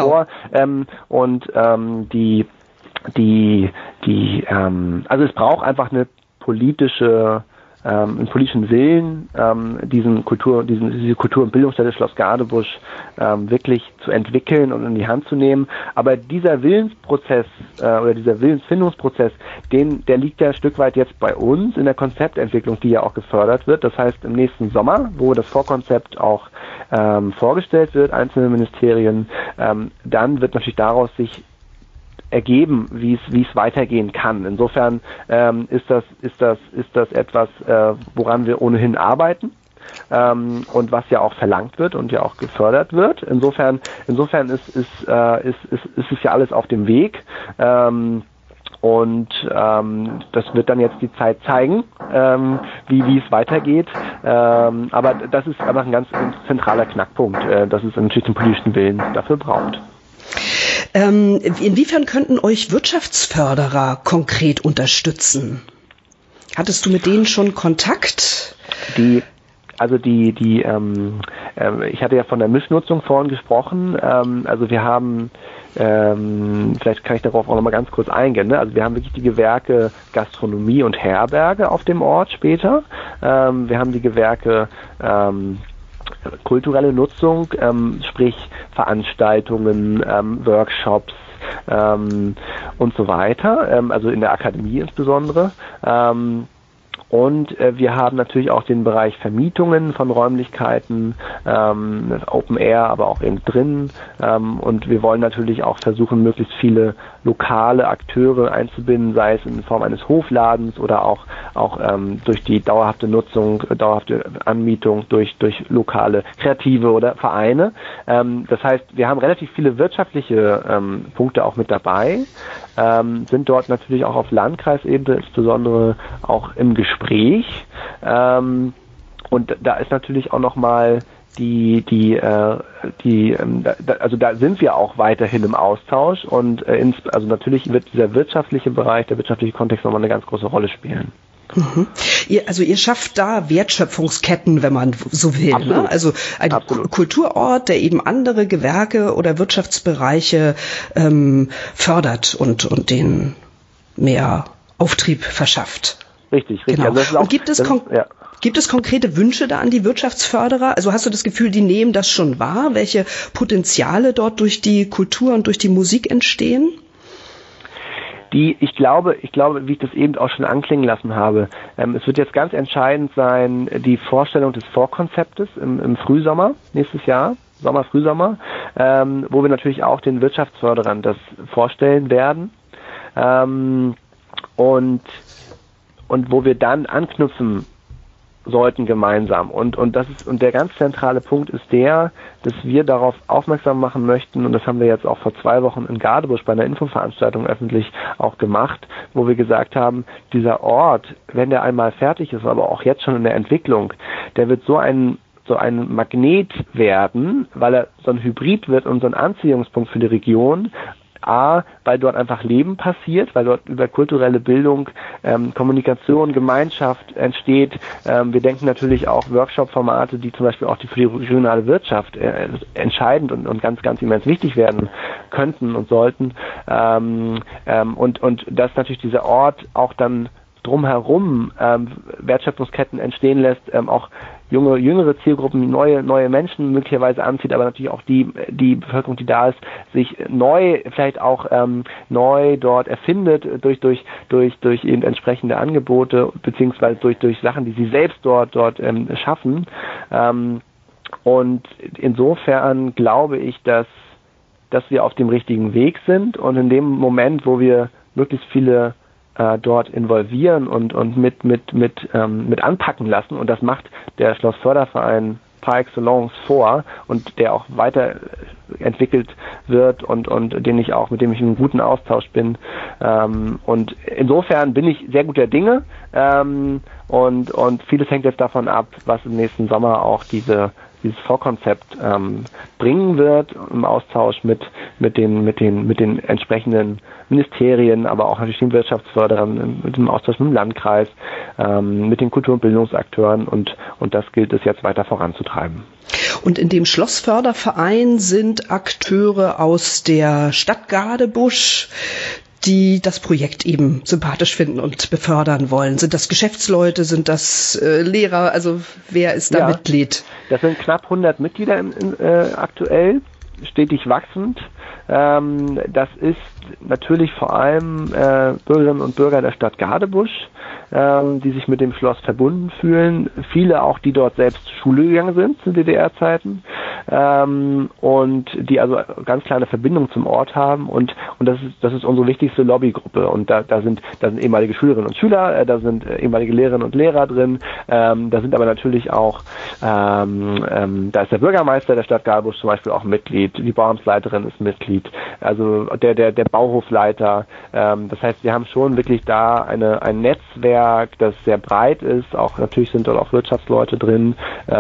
also es braucht einfach einen politischen Willen, diese Kultur- und Bildungsstätte Schloss Gadebusch wirklich zu entwickeln und in die Hand zu nehmen. Aber dieser Willensprozess oder dieser Willensfindungsprozess, der liegt ja ein Stück weit jetzt bei uns in der Konzeptentwicklung, die ja auch gefördert wird. Das heißt, im nächsten Sommer, wo das Vorkonzept auch vorgestellt wird, einzelne Ministerien, dann wird natürlich daraus sich ergeben, wie es weitergehen kann. Insofern ist das etwas, woran wir ohnehin arbeiten, und was ja auch verlangt wird und ja auch gefördert wird. Insofern ist es ja alles auf dem Weg. Und das wird dann jetzt die Zeit zeigen, wie es weitergeht. Aber das ist einfach ein ganz zentraler Knackpunkt, dass es natürlich den politischen Willen dafür braucht. Inwiefern könnten euch Wirtschaftsförderer konkret unterstützen? Hattest du mit denen schon Kontakt? Ich hatte ja von der Mischnutzung vorhin gesprochen. Also wir haben, vielleicht kann ich darauf auch nochmal ganz kurz eingehen, ne? Also wir haben wirklich die Gewerke Gastronomie und Herberge auf dem Ort später. Wir haben die Gewerke kulturelle Nutzung, sprich Veranstaltungen, Workshops und so weiter, also in der Akademie insbesondere. Und wir haben natürlich auch den Bereich Vermietungen von Räumlichkeiten, Open Air, aber auch eben drin. Und wir wollen natürlich auch versuchen, möglichst viele lokale Akteure einzubinden, sei es in Form eines Hofladens oder auch durch die dauerhafte Nutzung, dauerhafte Anmietung durch lokale Kreative oder Vereine. Das heißt, wir haben relativ viele wirtschaftliche Punkte auch mit dabei, sind dort natürlich auch auf Landkreisebene insbesondere auch im Gespräch. Und da ist natürlich auch nochmal also da sind wir auch weiterhin im Austausch, und also natürlich wird dieser wirtschaftliche Bereich, der wirtschaftliche Kontext nochmal eine ganz große Rolle spielen. Mhm. Ihr schafft da Wertschöpfungsketten, wenn man so will. Absolut. Ne? Also ein Kulturort, der eben andere Gewerke oder Wirtschaftsbereiche fördert und denen mehr Auftrieb verschafft. Richtig. Genau. Also das ist auch, und gibt es konkrete Wünsche da an die Wirtschaftsförderer? Also hast du das Gefühl, die nehmen das schon wahr, welche Potenziale dort durch die Kultur und durch die Musik entstehen? Ich glaube, wie ich das eben auch schon anklingen lassen habe, es wird jetzt ganz entscheidend sein, die Vorstellung des Vorkonzeptes im Frühsommer nächstes Jahr, Frühsommer, wo wir natürlich auch den Wirtschaftsförderern das vorstellen werden, und wo wir dann anknüpfen sollten gemeinsam. Und der ganz zentrale Punkt ist dass wir darauf aufmerksam machen möchten, und das haben wir jetzt auch vor 2 Wochen in Gadebusch bei einer Infoveranstaltung öffentlich auch gemacht, wo wir gesagt haben, dieser Ort, wenn der einmal fertig ist, aber auch jetzt schon in der Entwicklung, der wird so ein Magnet werden, weil er so ein Hybrid wird und so ein Anziehungspunkt für die Region. Weil dort einfach Leben passiert, weil dort über kulturelle Bildung, Kommunikation, Gemeinschaft entsteht. Wir denken natürlich auch Workshop-Formate, die zum Beispiel auch für die regionale Wirtschaft entscheidend und ganz, ganz immens wichtig werden könnten und sollten. Und dass natürlich dieser Ort auch dann drumherum Wertschöpfungsketten entstehen lässt, auch jüngere Zielgruppen, neue Menschen möglicherweise anzieht, aber natürlich auch die Bevölkerung, die da ist, sich vielleicht auch neu dort erfindet durch eben entsprechende Angebote, beziehungsweise durch Sachen, die sie selbst dort schaffen. Und insofern glaube ich, dass wir auf dem richtigen Weg sind, und in dem Moment, wo wir möglichst viele dort involvieren und mit anpacken lassen, und das macht der Schlossförderverein par excellence vor und der auch weiterentwickelt wird und mit dem ich in einem guten Austausch bin. Und insofern bin ich sehr guter Dinge und vieles hängt jetzt davon ab, was im nächsten Sommer auch dieses Vorkonzept bringen wird im Austausch mit den entsprechenden Ministerien, aber auch natürlich den Wirtschaftsförderern, mit dem Austausch mit dem Landkreis, mit den Kultur- und Bildungsakteuren und das gilt es jetzt weiter voranzutreiben. Und in dem Schlossförderverein sind Akteure aus der Stadt Gadebusch, die das Projekt eben sympathisch finden und befördern wollen. Sind das Geschäftsleute, sind das Lehrer? Also wer ist da Mitglied? Das sind knapp 100 Mitglieder aktuell, stetig wachsend. Das ist natürlich vor allem Bürgerinnen und Bürger der Stadt Gadebusch, die sich mit dem Schloss verbunden fühlen. Viele auch, die dort selbst zur Schule gegangen sind zu DDR-Zeiten und die also ganz kleine Verbindung zum Ort haben und das ist unsere wichtigste Lobbygruppe und da sind ehemalige Schülerinnen und Schüler, da sind ehemalige Lehrerinnen und Lehrer drin, da sind aber natürlich auch da ist der Bürgermeister der Stadt Gadebusch zum Beispiel auch Mitglied, die Bauamtsleiterin ist Mitglied, also der Bauhofleiter, das heißt, wir haben schon wirklich da ein Netzwerk, das sehr breit ist, auch natürlich sind dort auch Wirtschaftsleute drin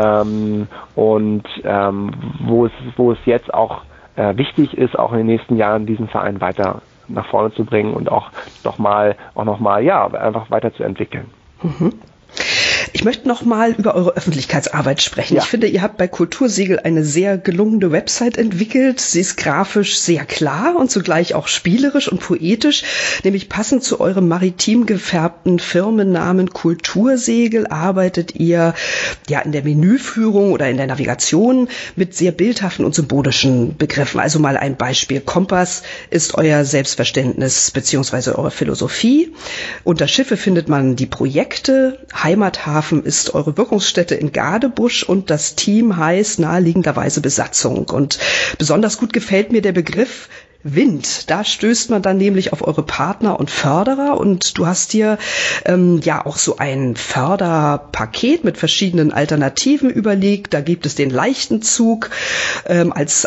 und wo es jetzt auch wichtig ist, auch in den nächsten Jahren diesen Verein weiter nach vorne zu bringen und auch nochmal einfach weiterzuentwickeln. Mhm. Ich möchte noch mal über eure Öffentlichkeitsarbeit sprechen. Ja. Ich finde, ihr habt bei Kultursegel eine sehr gelungene Website entwickelt. Sie ist grafisch sehr klar und zugleich auch spielerisch und poetisch. Nämlich passend zu eurem maritim gefärbten Firmennamen Kultursegel arbeitet ihr ja in der Menüführung oder in der Navigation mit sehr bildhaften und symbolischen Begriffen. Also mal ein Beispiel. Kompass ist euer Selbstverständnis bzw. eure Philosophie. Unter Schiffe findet man die Projekte. Heimathafen ist eure Wirkungsstätte in Gadebusch und das Team heißt naheliegenderweise Besatzung. Und besonders gut gefällt mir der Begriff Wind. Da stößt man dann nämlich auf eure Partner und Förderer und du hast dir auch so ein Förderpaket mit verschiedenen Alternativen überlegt. Da gibt es den leichten Zug als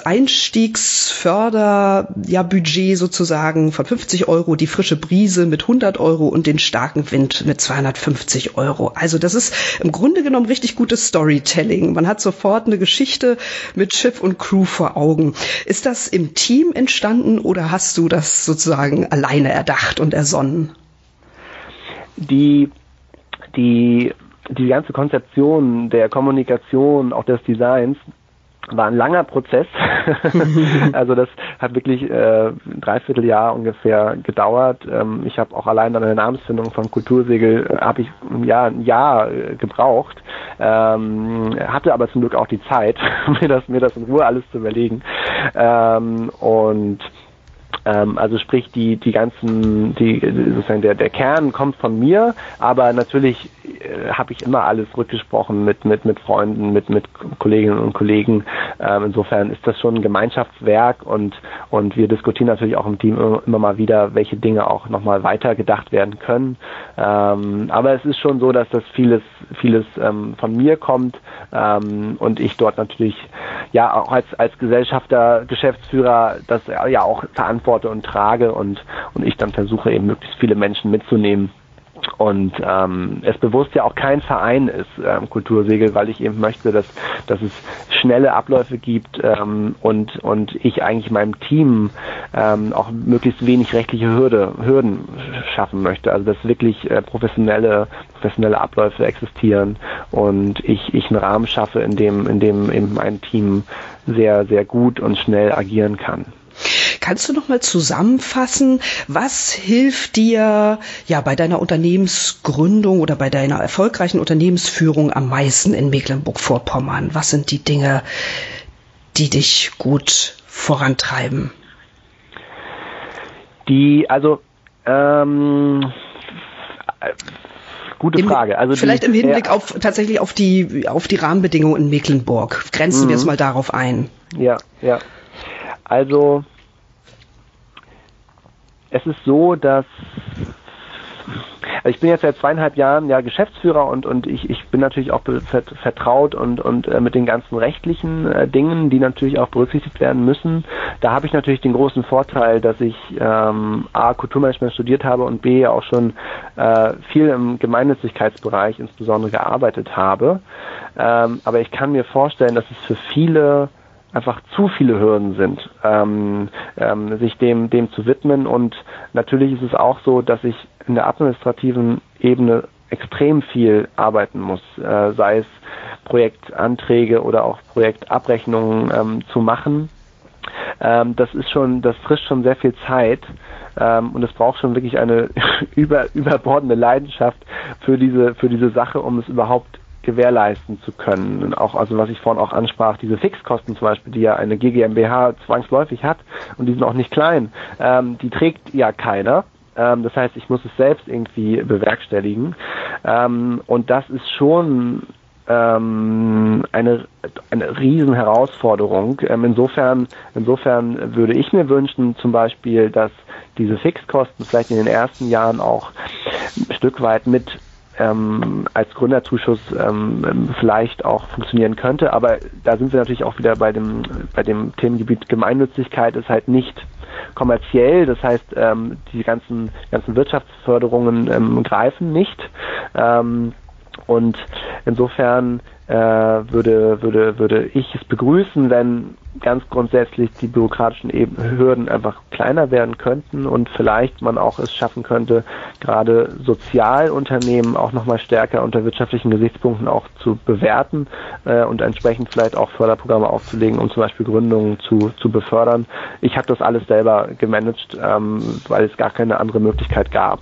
Einstiegsförderbudget sozusagen von 50 €, die frische Brise mit 100 € und den starken Wind mit 250 €. Also das ist im Grunde genommen richtig gutes Storytelling. Man hat sofort eine Geschichte mit Schiff und Crew vor Augen. Ist das im Team entstanden? Oder hast du das sozusagen alleine erdacht und ersonnen? Die ganze Konzeption der Kommunikation, auch des Designs, war ein langer Prozess. Also das hat wirklich ein Dreivierteljahr ungefähr gedauert. Ich habe auch allein an der Namensfindung von Kultursegel habe ich ein Jahr gebraucht. Hatte aber zum Glück auch die Zeit, mir das in Ruhe alles zu überlegen. Also sprich sozusagen der Kern kommt von mir, aber natürlich habe ich immer alles rückgesprochen mit Freunden, mit Kolleginnen und Kollegen. Insofern ist das schon ein Gemeinschaftswerk und wir diskutieren natürlich auch im Team immer mal wieder, welche Dinge auch nochmal weiter gedacht werden können. Aber es ist schon so, dass das vieles von mir kommt und ich dort natürlich auch als Gesellschafter, Geschäftsführer das ja auch verantworte und trage und ich dann versuche eben möglichst viele Menschen mitzunehmen und es bewusst ja auch kein Verein ist, Kultursegel, weil ich eben möchte, dass es schnelle Abläufe gibt und ich eigentlich meinem Team auch möglichst wenig rechtliche Hürden schaffen möchte, also dass wirklich professionelle Abläufe existieren und ich einen Rahmen schaffe, in dem eben mein Team sehr, sehr gut und schnell agieren kann. Kannst du noch mal zusammenfassen, was hilft dir bei deiner Unternehmensgründung oder bei deiner erfolgreichen Unternehmensführung am meisten in Mecklenburg-Vorpommern? Was sind die Dinge, die dich gut vorantreiben? Gute Frage. Also vielleicht im Hinblick tatsächlich auf die Rahmenbedingungen in Mecklenburg. Grenzen wir es mal darauf ein. Ja. Also es ist so, dass ich bin jetzt seit 2,5 Jahren ja Geschäftsführer und ich bin natürlich auch vertraut und mit den ganzen rechtlichen Dingen, die natürlich auch berücksichtigt werden müssen. Da habe ich natürlich den großen Vorteil, dass ich A, Kulturmanagement studiert habe und B, auch schon viel im Gemeinnützigkeitsbereich insbesondere gearbeitet habe. Aber ich kann mir vorstellen, dass es für viele einfach zu viele Hürden sind, sich dem zu widmen. Und natürlich ist es auch so, dass ich in der administrativen Ebene extrem viel arbeiten muss, sei es Projektanträge oder auch Projektabrechnungen zu machen. Das frisst schon sehr viel Zeit. Und es braucht schon wirklich eine überbordende Leidenschaft für diese Sache, um es überhaupt gewährleisten zu können. Und auch, also was ich vorhin auch ansprach, diese Fixkosten zum Beispiel, die ja eine GmbH zwangsläufig hat, und die sind auch nicht klein, die trägt ja keiner. Das heißt, ich muss es selbst irgendwie bewerkstelligen. Und das ist schon eine riesen Herausforderung. Insofern würde ich mir wünschen, zum Beispiel, dass diese Fixkosten vielleicht in den ersten Jahren auch ein Stück weit mit als Gründerzuschuss vielleicht auch funktionieren könnte, aber da sind wir natürlich auch wieder bei dem Themengebiet Gemeinnützigkeit, ist halt nicht kommerziell, das heißt, die ganzen Wirtschaftsförderungen greifen nicht, und insofern würde ich es begrüßen, wenn ganz grundsätzlich die bürokratischen Hürden einfach kleiner werden könnten und vielleicht man auch es schaffen könnte, gerade Sozialunternehmen auch nochmal stärker unter wirtschaftlichen Gesichtspunkten auch zu bewerten und entsprechend vielleicht auch Förderprogramme aufzulegen, um zum Beispiel Gründungen zu befördern. Ich habe das alles selber gemanagt, weil es gar keine andere Möglichkeit gab.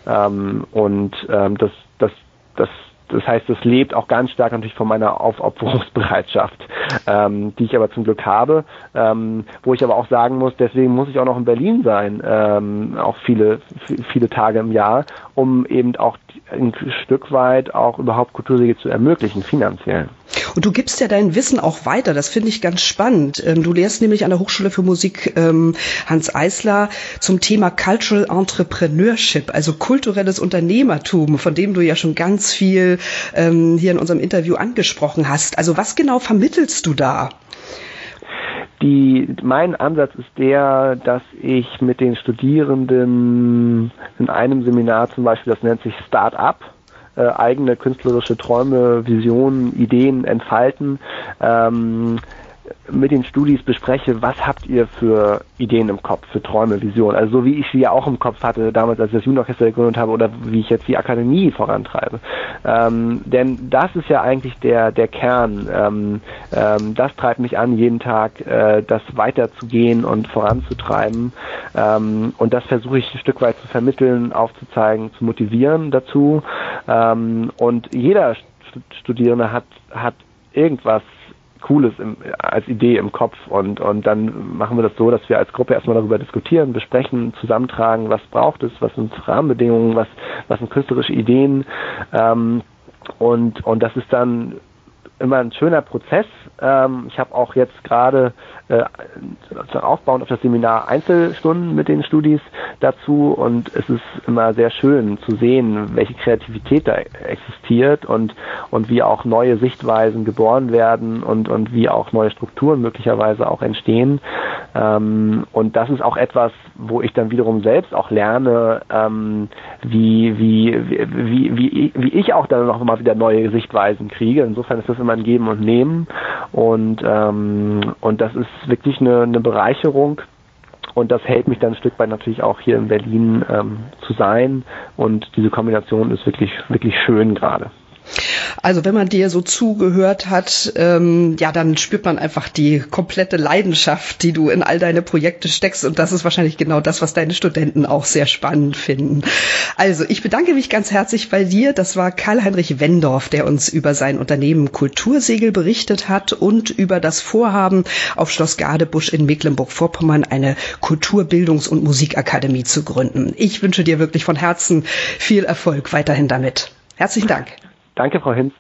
Das heißt, es lebt auch ganz stark natürlich von meiner Aufopferungsbereitschaft, die ich aber zum Glück habe, wo ich aber auch sagen muss, deswegen muss ich auch noch in Berlin sein, auch viele Tage im Jahr, um eben auch ein Stück weit auch überhaupt Kultursäge zu ermöglichen, finanziell. Und du gibst ja dein Wissen auch weiter, das finde ich ganz spannend. Du lehrst nämlich an der Hochschule für Musik Hanns Eisler zum Thema Cultural Entrepreneurship, also kulturelles Unternehmertum, von dem du ja schon ganz viel hier in unserem Interview angesprochen hast. Also was genau vermittelst du da? Mein Ansatz ist der, dass ich mit den Studierenden in einem Seminar zum Beispiel, das nennt sich Start-up, eigene künstlerische Träume, Visionen, Ideen entfalten, mit den Studis bespreche, was habt ihr für Ideen im Kopf, für Träume, Visionen. Also so wie ich sie ja auch im Kopf hatte, damals, als ich das Jugendorchester gegründet habe, oder wie ich jetzt die Akademie vorantreibe. Denn das ist ja eigentlich der Kern. Das treibt mich an, jeden Tag das weiterzugehen und voranzutreiben. Und das versuche ich ein Stück weit zu vermitteln, aufzuzeigen, zu motivieren dazu. Und jeder Studierende hat irgendwas Cooles als Idee im Kopf, und dann machen wir das so, dass wir als Gruppe erstmal darüber diskutieren, besprechen, zusammentragen, was braucht es, was sind Rahmenbedingungen, was sind künstlerische Ideen, und das ist dann immer ein schöner Prozess. Ich habe auch jetzt gerade aufbauend auf das Seminar Einzelstunden mit den Studis dazu, und es ist immer sehr schön zu sehen, welche Kreativität da existiert und wie auch neue Sichtweisen geboren werden und wie auch neue Strukturen möglicherweise auch entstehen. Und das ist auch etwas, wo ich dann wiederum selbst auch lerne, wie ich auch dann noch mal wieder neue Sichtweisen kriege. Insofern ist das immer ein Geben und Nehmen, und das ist wirklich eine Bereicherung, und das hält mich dann ein Stück weit natürlich auch hier in Berlin zu sein, und diese Kombination ist wirklich, wirklich schön gerade. Also wenn man dir so zugehört hat, dann spürt man einfach die komplette Leidenschaft, die du in all deine Projekte steckst, und das ist wahrscheinlich genau das, was deine Studenten auch sehr spannend finden. Also ich bedanke mich ganz herzlich bei dir. Das war Karl-Heinrich Wendorf, der uns über sein Unternehmen Kultursegel berichtet hat und über das Vorhaben, auf Schloss Gadebusch in Mecklenburg-Vorpommern eine Kulturbildungs- und Musikakademie zu gründen. Ich wünsche dir wirklich von Herzen viel Erfolg weiterhin damit. Herzlichen Dank. Danke, Frau Hinz.